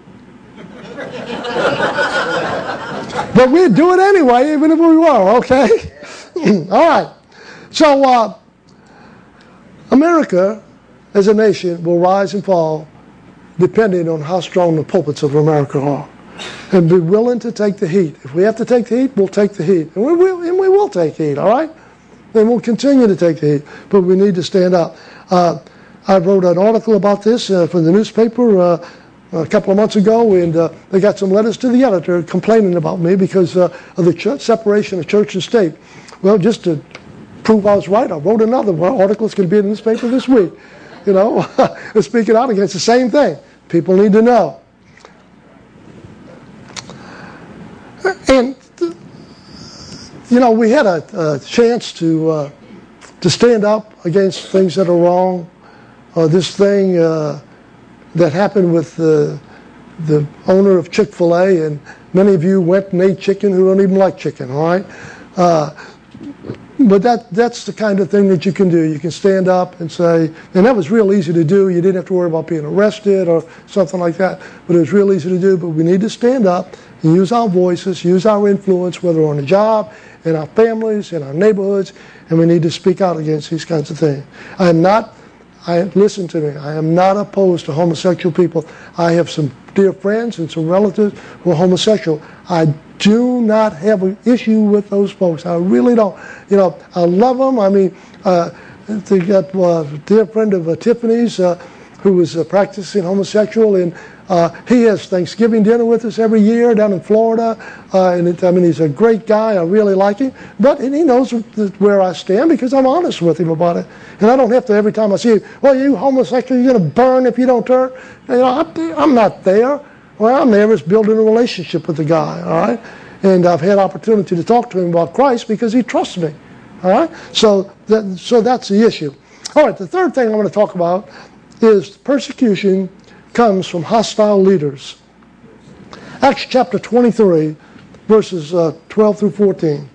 But we'd do it anyway, even if we were, okay? All right. So uh, America as a nation will rise and fall depending on how strong the pulpits of America are, and be willing to take the heat. If we have to take the heat, we'll take the heat. And we will, and we will take heat, all right? And we'll continue to take the heat, but we need to stand up. Uh, I wrote an article about this uh, for the newspaper uh, a couple of months ago, and uh, they got some letters to the editor complaining about me because uh, of the ch- separation of church and state. Well, just to prove I was right, I wrote another article. It's going to be in the newspaper this week. You know, speaking out against the same thing. People need to know. And, you know, we had a, a chance to uh, to stand up against things that are wrong. Uh, this thing uh, that happened with the, the owner of Chick-fil-A, and many of you went and ate chicken who don't even like chicken, all right? Uh, But that that's the kind of thing that you can do. You can stand up and say, and that was real easy to do. You didn't have to worry about being arrested or something like that. But it was real easy to do. But we need to stand up and use our voices, use our influence, whether on the job, in our families, in our neighborhoods, and we need to speak out against these kinds of things. I am not, I listen to me, I am not opposed to homosexual people. I have some dear friends and some relatives who are homosexual. I do not have an issue with those folks. I really don't. You know, I love them. I mean, uh, they got uh, a dear friend of uh, Tiffany's uh, who was uh, practicing homosexual, and uh, he has Thanksgiving dinner with us every year down in Florida. Uh, and it, I mean, he's a great guy. I really like him. But and he knows where I stand because I'm honest with him about it. And I don't have to every time I see him, well, you homosexual, you're going to burn if you don't turn. You know, I, I'm not there. Well, I'm there is building a relationship with the guy, all right? And I've had opportunity to talk to him about Christ because he trusts me, all right? So, that, so that's the issue. All right, the third thing I want to talk about is persecution comes from hostile leaders. Acts chapter twenty-three, verses uh, twelve through fourteen.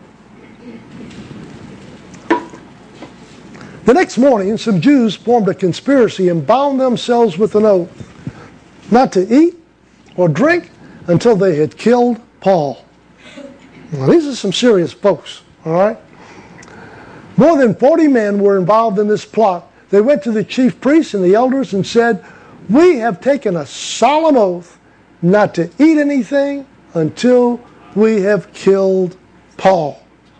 The next morning, some Jews formed a conspiracy and bound themselves with an oath not to eat or drink until they had killed Paul. Now, these are some serious folks, all right? More than forty men were involved in this plot. They went to the chief priests and the elders and said, we have taken a solemn oath not to eat anything until we have killed Paul.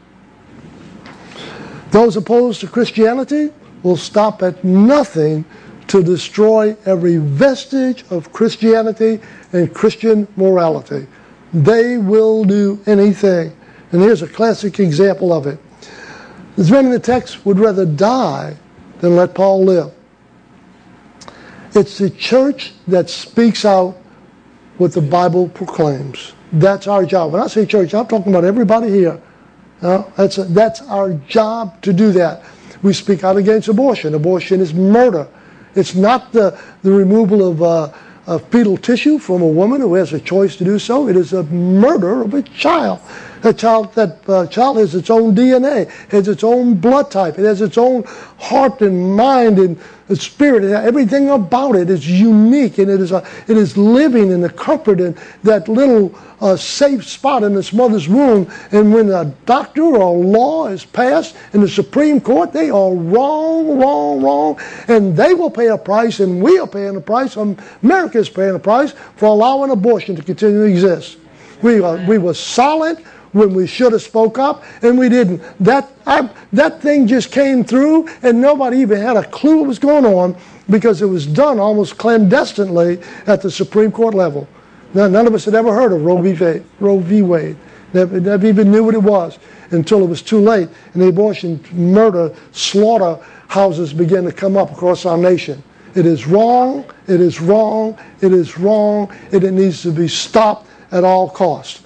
Those opposed to Christianity will stop at nothing to destroy every vestige of Christianity and Christian morality. They will do anything. And here's a classic example of it. These men in the text would rather die than let Paul live. It's the church that speaks out what the Bible proclaims. That's our job. When I say church, I'm talking about everybody here. Uh, that's, a, that's our job to do that. we speak out against abortion. Abortion is murder. It's not the, the removal of, uh, of fetal tissue from a woman who has a choice to do so. It is a murder of a child. That child, that uh, child has its own D N A, has its own blood type, it has its own heart and mind and spirit. Everything about it is unique, and it is a, it is living in the comfort in that little uh, safe spot in its mother's womb. And when a doctor or a law is passed in the Supreme Court, they are wrong, wrong, wrong, and they will pay a price, and we are paying a price. America is paying a price for allowing abortion to continue to exist. We uh, we were silent when we should have spoke up, and we didn't. That I, that thing just came through, and nobody even had a clue what was going on because it was done almost clandestinely at the Supreme Court level. Now, none of us had ever heard of Roe v. Roe v. Wade. Never, never even knew what it was until it was too late, and the abortion, murder, slaughter houses began to come up across our nation. It is wrong, it is wrong, it is wrong, and it needs to be stopped at all costs.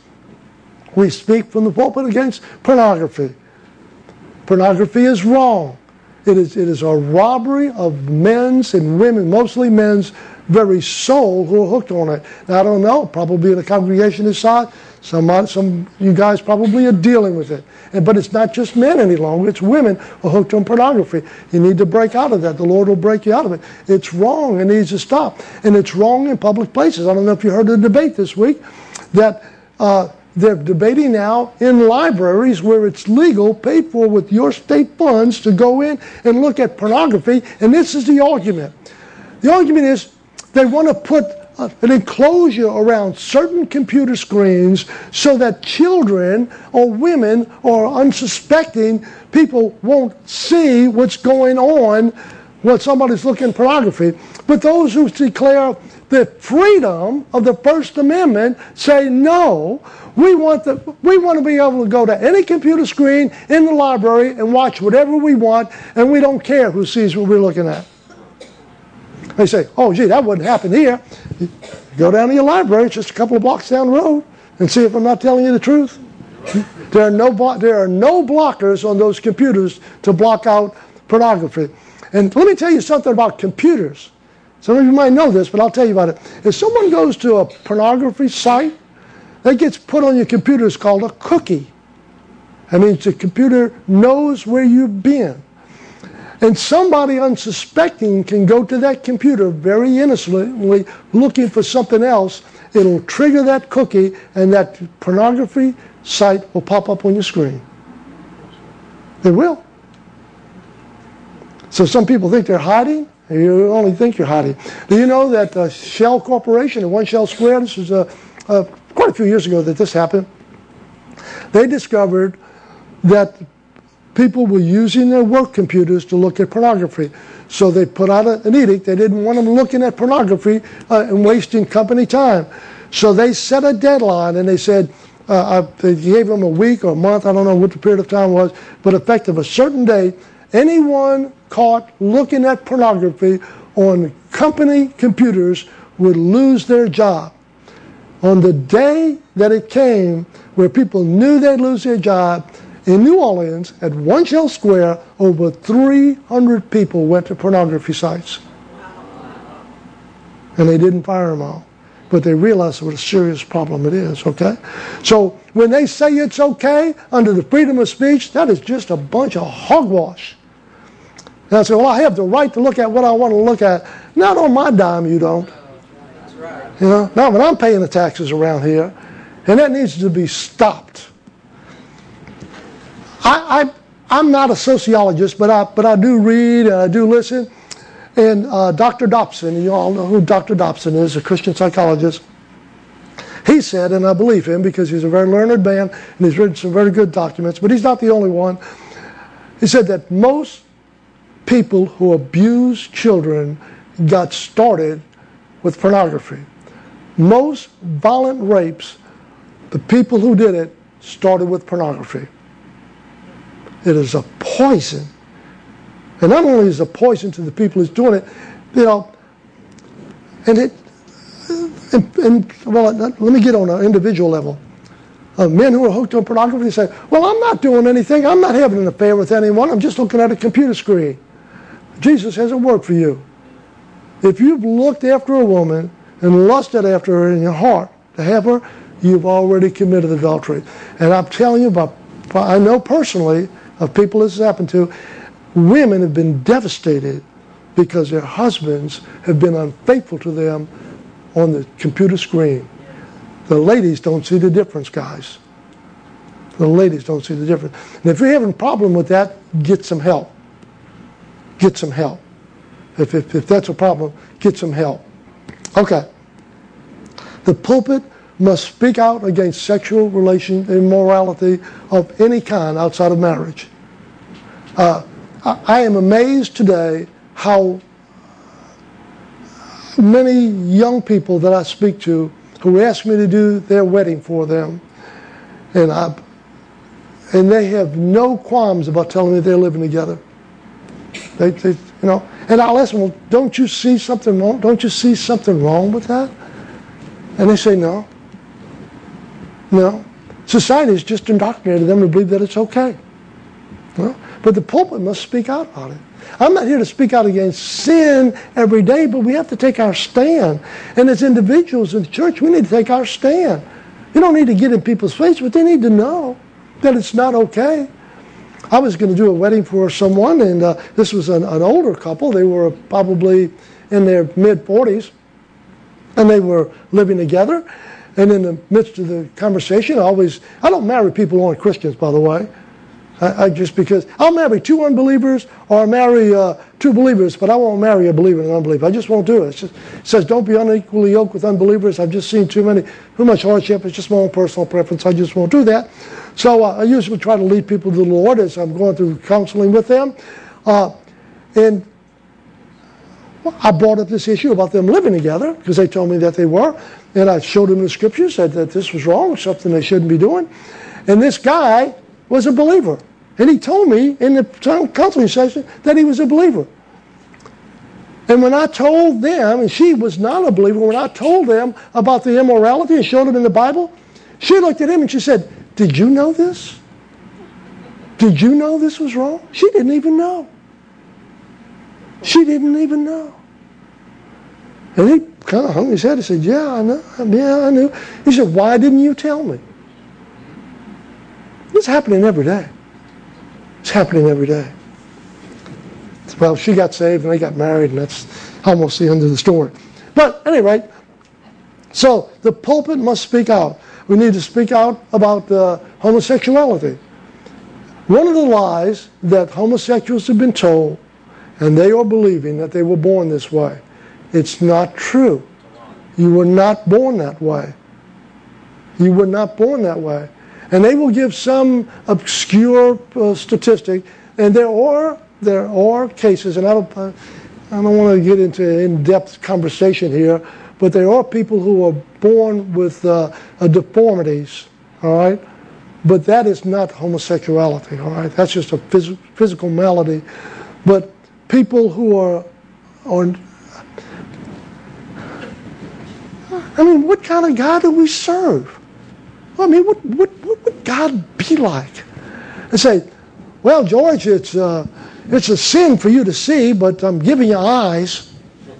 We speak from the pulpit against pornography. Pornography is wrong. It is, it is a robbery of men's and women, mostly men's, very soul who are hooked on it. Now, I don't know, probably in a congregation this size, some, some you guys probably are dealing with it. And, but it's not just men any longer, it's women who are hooked on pornography. You need to break out of that. The Lord will break you out of it. It's wrong. It needs to stop. And it's wrong in public places. I don't know if you heard the debate this week that uh, they're debating now in libraries where it's legal, paid for with your state funds, to go in and look at pornography. And this is the argument. The argument is they want to put an enclosure around certain computer screens so that children or women or unsuspecting people won't see what's going on when somebody's looking at pornography. But those who declare the freedom of the First Amendment say no. We want the we want to be able to go to any computer screen in the library and watch whatever we want, and we don't care who sees what we're looking at. They say, oh, gee, that wouldn't happen here. Go down to your library, it's just a couple of blocks down the road, and see if I'm not telling you the truth. There are no there are no blockers on those computers to block out pornography. And let me tell you something about computers. Some of you might know this, but I'll tell you about it. If someone goes to a pornography site, that gets put on your computer is called a cookie. That means the computer knows where you've been. And somebody unsuspecting can go to that computer very innocently looking for something else. It'll trigger that cookie, and that pornography site will pop up on your screen. It will. So some people think they're hiding. You only think you're hiding. Do you know that uh, Shell Corporation at One Shell Square, this was uh, uh, quite a few years ago that this happened, they discovered that people were using their work computers to look at pornography. So they put out a, an edict. They didn't want them looking at pornography uh, and wasting company time. So they set a deadline, and they said, uh, I, they gave them a week or a month, I don't know what the period of time was, but effective a certain day, anyone caught looking at pornography on company computers would lose their job. On the day that it came where people knew they'd lose their job, in New Orleans, at One Shell Square, over three hundred people went to pornography sites. And they didn't fire them all. But they realized what a serious problem it is, okay? So when they say it's okay under the freedom of speech, that is just a bunch of hogwash. And I say, well, I have the right to look at what I want to look at. Not on my dime, you don't. That's right. You know, not when I'm paying the taxes around here. And that needs to be stopped. I, I, I'm not a sociologist, but I, but I do read and I do listen. And uh, Doctor Dobson, you all know who Doctor Dobson is, a Christian psychologist. He said, and I believe him because he's a very learned man and he's written some very good documents, but he's not the only one. He said that most people who abuse children got started with pornography. Most violent rapes, the people who did it started with pornography. It is a poison. And not only is it a poison to the people who's doing it, you know, and it, and, and well, let me get on an individual level. uh, men who are hooked on pornography say, well, I'm not doing anything. I'm not having an affair with anyone. I'm just looking at a computer screen. Jesus has a word for you. If you've looked after a woman and lusted after her in your heart to have her, you've already committed adultery. And I'm telling you, about, I know personally of people this has happened to, women have been devastated because their husbands have been unfaithful to them on the computer screen. The ladies don't see the difference, guys. The ladies don't see the difference. And if you're having a problem with that, get some help. Get some help. If, if, if that's a problem, get some help. Okay. The pulpit must speak out against sexual relation immorality of any kind outside of marriage. Uh, I, I am amazed today how many young people that I speak to who ask me to do their wedding for them, and I, and they have no qualms about telling me they're living together. They, they, you know, and I'll ask them, well, don't you see something wrong? Don't you see something wrong with that? And they say, no. No. Society has just indoctrinated them to believe that it's okay. Well, but the pulpit must speak out about it. I'm not here to speak out against sin every day, but we have to take our stand. And as individuals in the church, we need to take our stand. You don't need to get in people's face, but they need to know that it's not okay. I was going to do a wedding for someone, and uh, this was an, an older couple. They were probably in their mid forties, and they were living together. And in the midst of the conversation, I always, I don't marry people who aren't Christians, by the way. I, I just because, I'll marry two unbelievers or I'll marry uh, two believers, but I won't marry a believer and an unbeliever. I just won't do it. It's just, it says don't be unequally yoked with unbelievers. I've just seen too many, too much hardship. It's just my own personal preference. I just won't do that. So uh, I usually try to lead people to the Lord as I'm going through counseling with them. Uh, and I brought up this issue about them living together because they told me that they were. And I showed them the scriptures, said that this was wrong, something they shouldn't be doing. And this guy was a believer. And he told me in the counseling session that he was a believer. And when I told them, and she was not a believer, when I told them about the immorality and showed them in the Bible, she looked at him and she said, did you know this? Did you know this was wrong? She didn't even know. She didn't even know. And he kind of hung his head and said, yeah, I know. Yeah, I knew. He said, why didn't you tell me? It's happening every day. It's happening every day. Well, she got saved and they got married, and that's almost the end of the story. But at any rate, so the pulpit must speak out. We need to speak out about uh, homosexuality. One of the lies that homosexuals have been told, and they are believing that they were born this way, it's not true. You were not born that way. You were not born that way. And they will give some obscure uh, statistic, and there are there are cases, and I don't uh, I don't want to get into in-depth conversation here, but there are people who are born with uh, uh, deformities, all right? But that is not homosexuality, all right? That's just a phys- physical malady. But people who are are I mean, what kind of God do we serve? I mean, what, what, what would God be like? And say, well, George, it's, uh, it's a sin for you to see, but I'm giving you eyes.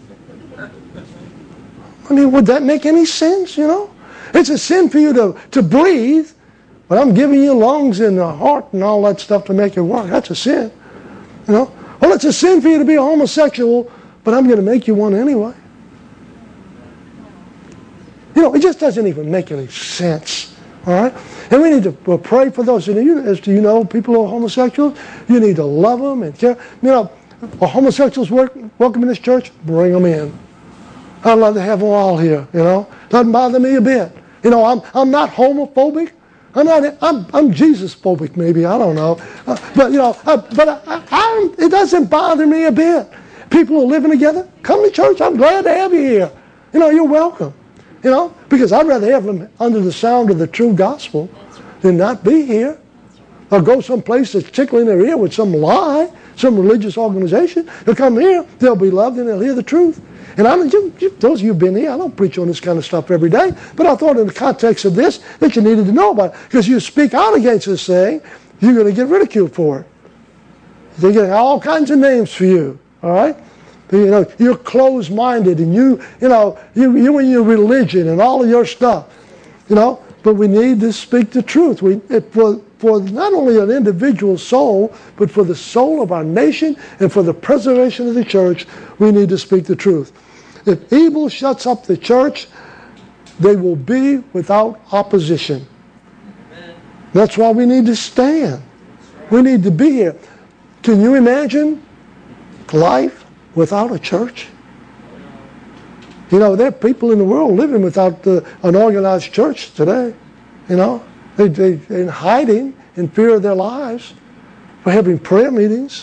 I mean, would that make any sense, you know? It's a sin for you to, to breathe, but I'm giving you lungs and a heart and all that stuff to make it work. That's a sin, you know? Well, it's a sin for you to be a homosexual, but I'm going to make you one anyway. You know, it just doesn't even make any sense, all right? And we need to pray for those. And you, as you know, people who are homosexuals, you need to love them and care. You know, are homosexuals work, welcome in this church? Bring them in. I'd love to have them all here, you know. Doesn't bother me a bit. You know, I'm I'm not homophobic. I'm not. I'm I'm Jesus phobic, maybe. I don't know. Uh, but you know, uh, but I, I, I, it doesn't bother me a bit. People who are living together, come to church. I'm glad to have you here. You know, you're welcome. You know, because I'd rather have them under the sound of the true gospel than not be here, or go someplace that's tickling their ear with some lie, some religious organization. They'll come here, they'll be loved, and they'll hear the truth. And I don't, you, you, those of you who've been here, I don't preach on this kind of stuff every day, but I thought in the context of this that you needed to know about it. Because you speak out against this thing, you're going to get ridiculed for it. They get all kinds of names for you, all right? You know, you're closed-minded, and you, you know, you, you and your religion and all of your stuff, you know. But we need to speak the truth. We it, for for not only an individual soul, but for the soul of our nation and for the preservation of the church, we need to speak the truth. If evil shuts up the church, they will be without opposition. Amen. That's why we need to stand. We need to be here. Can you imagine life without a church? You know, there are people in the world living without uh, an organized church today. You know, they, they, they're in hiding in fear of their lives for having prayer meetings.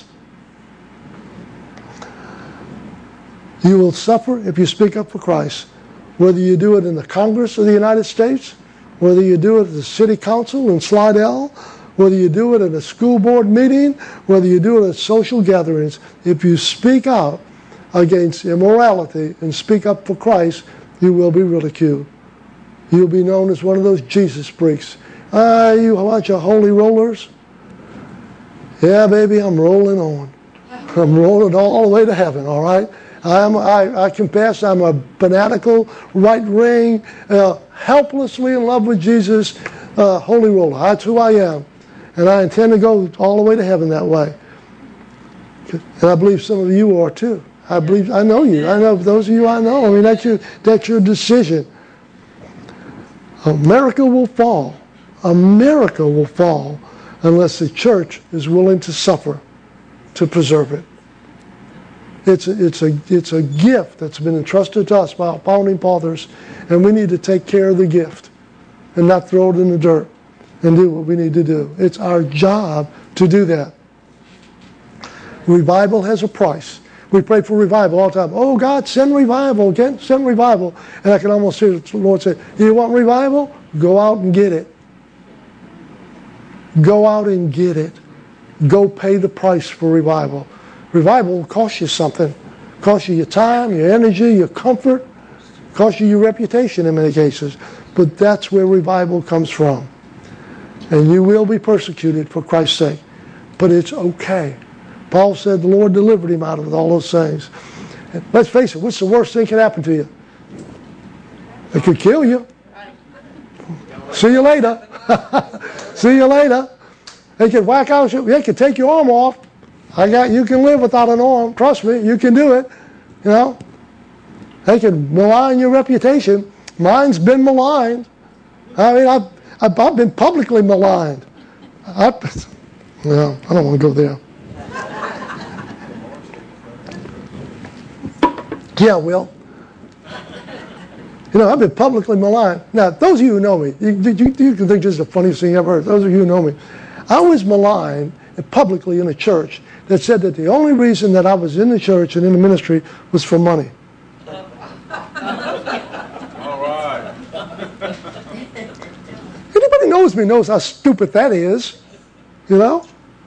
You will suffer if you speak up for Christ, whether you do it in the Congress of the United States, whether you do it at the city council in Slidell, whether you do it at a school board meeting, whether you do it at social gatherings. If you speak out against immorality and speak up for Christ, you will be ridiculed. You'll be known as one of those Jesus freaks. Ah, you bunch of holy rollers. Yeah, baby, I'm rolling on. I'm rolling all the way to heaven, all right? I'm, I, I confess I'm a fanatical, right-wing, uh, helplessly in love with Jesus, uh, holy roller. That's who I am. And I intend to go all the way to heaven that way. And I believe some of you are too. I believe, I know you. I know those of you I know. I mean, that's your, that's your decision. America will fall. America will fall unless the church is willing to suffer to preserve it. It's a, it's a, it's a gift that's been entrusted to us by our founding fathers, and we need to take care of the gift and not throw it in the dirt and do what we need to do. It's our job to do that. Revival has a price. We pray for revival all the time. Oh, God, send revival. Again, send revival. And I can almost hear the Lord say, do you want revival? Go out and get it. Go out and get it. Go pay the price for revival. Revival will cost you something. Cost you your time, your energy, your comfort. Cost you your reputation in many cases. But that's where revival comes from. And you will be persecuted for Christ's sake. But it's okay. Paul said the Lord delivered him out of all those things. And let's face it, what's the worst thing that could happen to you? It could kill you. See you later. See you later. They could whack out you. They could take your arm off. I got. You can live without an arm. Trust me, you can do it. You know. They can malign your reputation. Mine's been maligned. I mean, I've I've, I've been publicly maligned. I, well, I don't want to go there. Yeah, Will. You know, I've been publicly maligned. Now, those of you who know me, you, you, you can think this is the funniest thing you ever heard. Those of you who know me, I was maligned publicly in a church that said that the only reason that I was in the church and in the ministry was for money. All right. Anybody knows me knows how stupid that is, you know?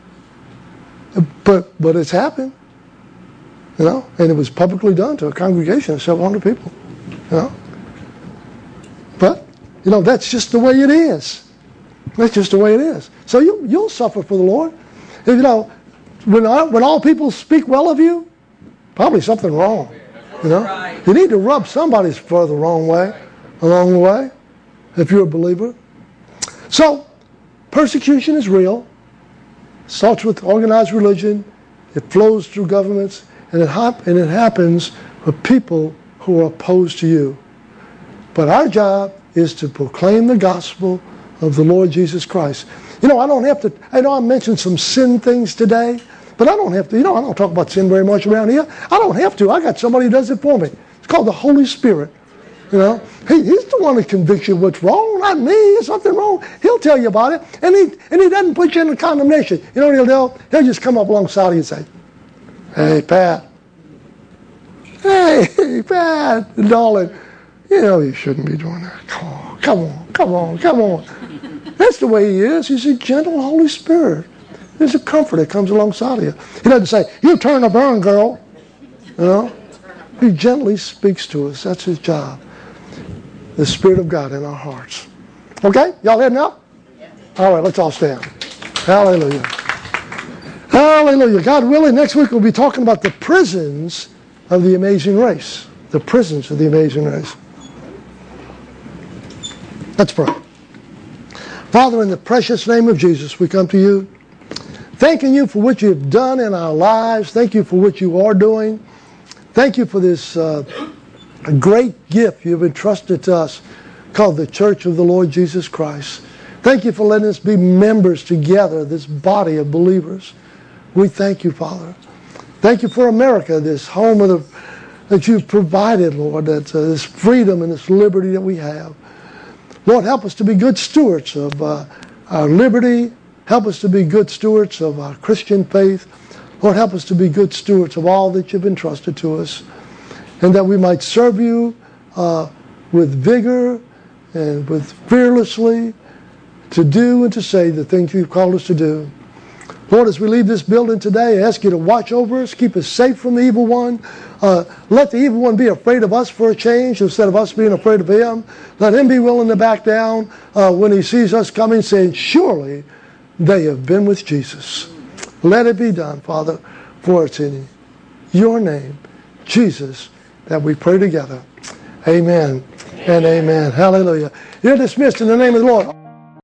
But but it's happened. You know, and it was publicly done to a congregation of several hundred people. You know, but you know that's just the way it is. That's just the way it is. So you you'll suffer for the Lord. If, you know, when I, when all people speak well of you, probably something wrong. You know, you need to rub somebody's fur the wrong way along the way if you're a believer. So persecution is real. It starts with organized religion. It flows through governments. And it, hap- and it happens for people who are opposed to you. But our job is to proclaim the gospel of the Lord Jesus Christ. You know, I don't have to, I know I mentioned some sin things today, but I don't have to, you know, I don't talk about sin very much around here. I don't have to. I got somebody who does it for me. It's called the Holy Spirit. You know, he, he's the one that convicts you of what's wrong, not me. There's something wrong. He'll tell you about it, and he and he doesn't put you in condemnation. You know what he'll do? He'll just come up alongside of you and say, hey, Pat. Hey, Pat, darling. You know you shouldn't be doing that. Come on, come on, come on, come on. That's the way he is. He's a gentle Holy Spirit. There's a comfort that comes alongside of you. He doesn't say, you turn a burn, girl. You know? He gently speaks to us. That's his job. The Spirit of God in our hearts. Okay? Y'all heading out? All right, let's all stand. Hallelujah. Hallelujah. God willing, next week we'll be talking about the prisons of the amazing race. The prisons of the amazing race. Let's pray. Father, in the precious name of Jesus, we come to you, thanking you for what you've done in our lives. Thank you for what you are doing. Thank you for this uh, great gift you've entrusted to us called the Church of the Lord Jesus Christ. Thank you for letting us be members together, this body of believers. We thank you, Father. Thank you for America, this home of the, that you've provided, Lord, that uh, this freedom and this liberty that we have. Lord, help us to be good stewards of uh, our liberty. Help us to be good stewards of our Christian faith. Lord, help us to be good stewards of all that you've entrusted to us, and that we might serve you uh, with vigor and with fearlessly to do and to say the things you've called us to do. Lord, as we leave this building today, I ask you to watch over us, keep us safe from the evil one. Uh, let the evil one be afraid of us for a change instead of us being afraid of him. Let him be willing to back down uh, when he sees us coming, saying, surely they have been with Jesus. Let it be done, Father, for it's in your name, Jesus, that we pray together. Amen and amen. Hallelujah. You're dismissed in the name of the Lord.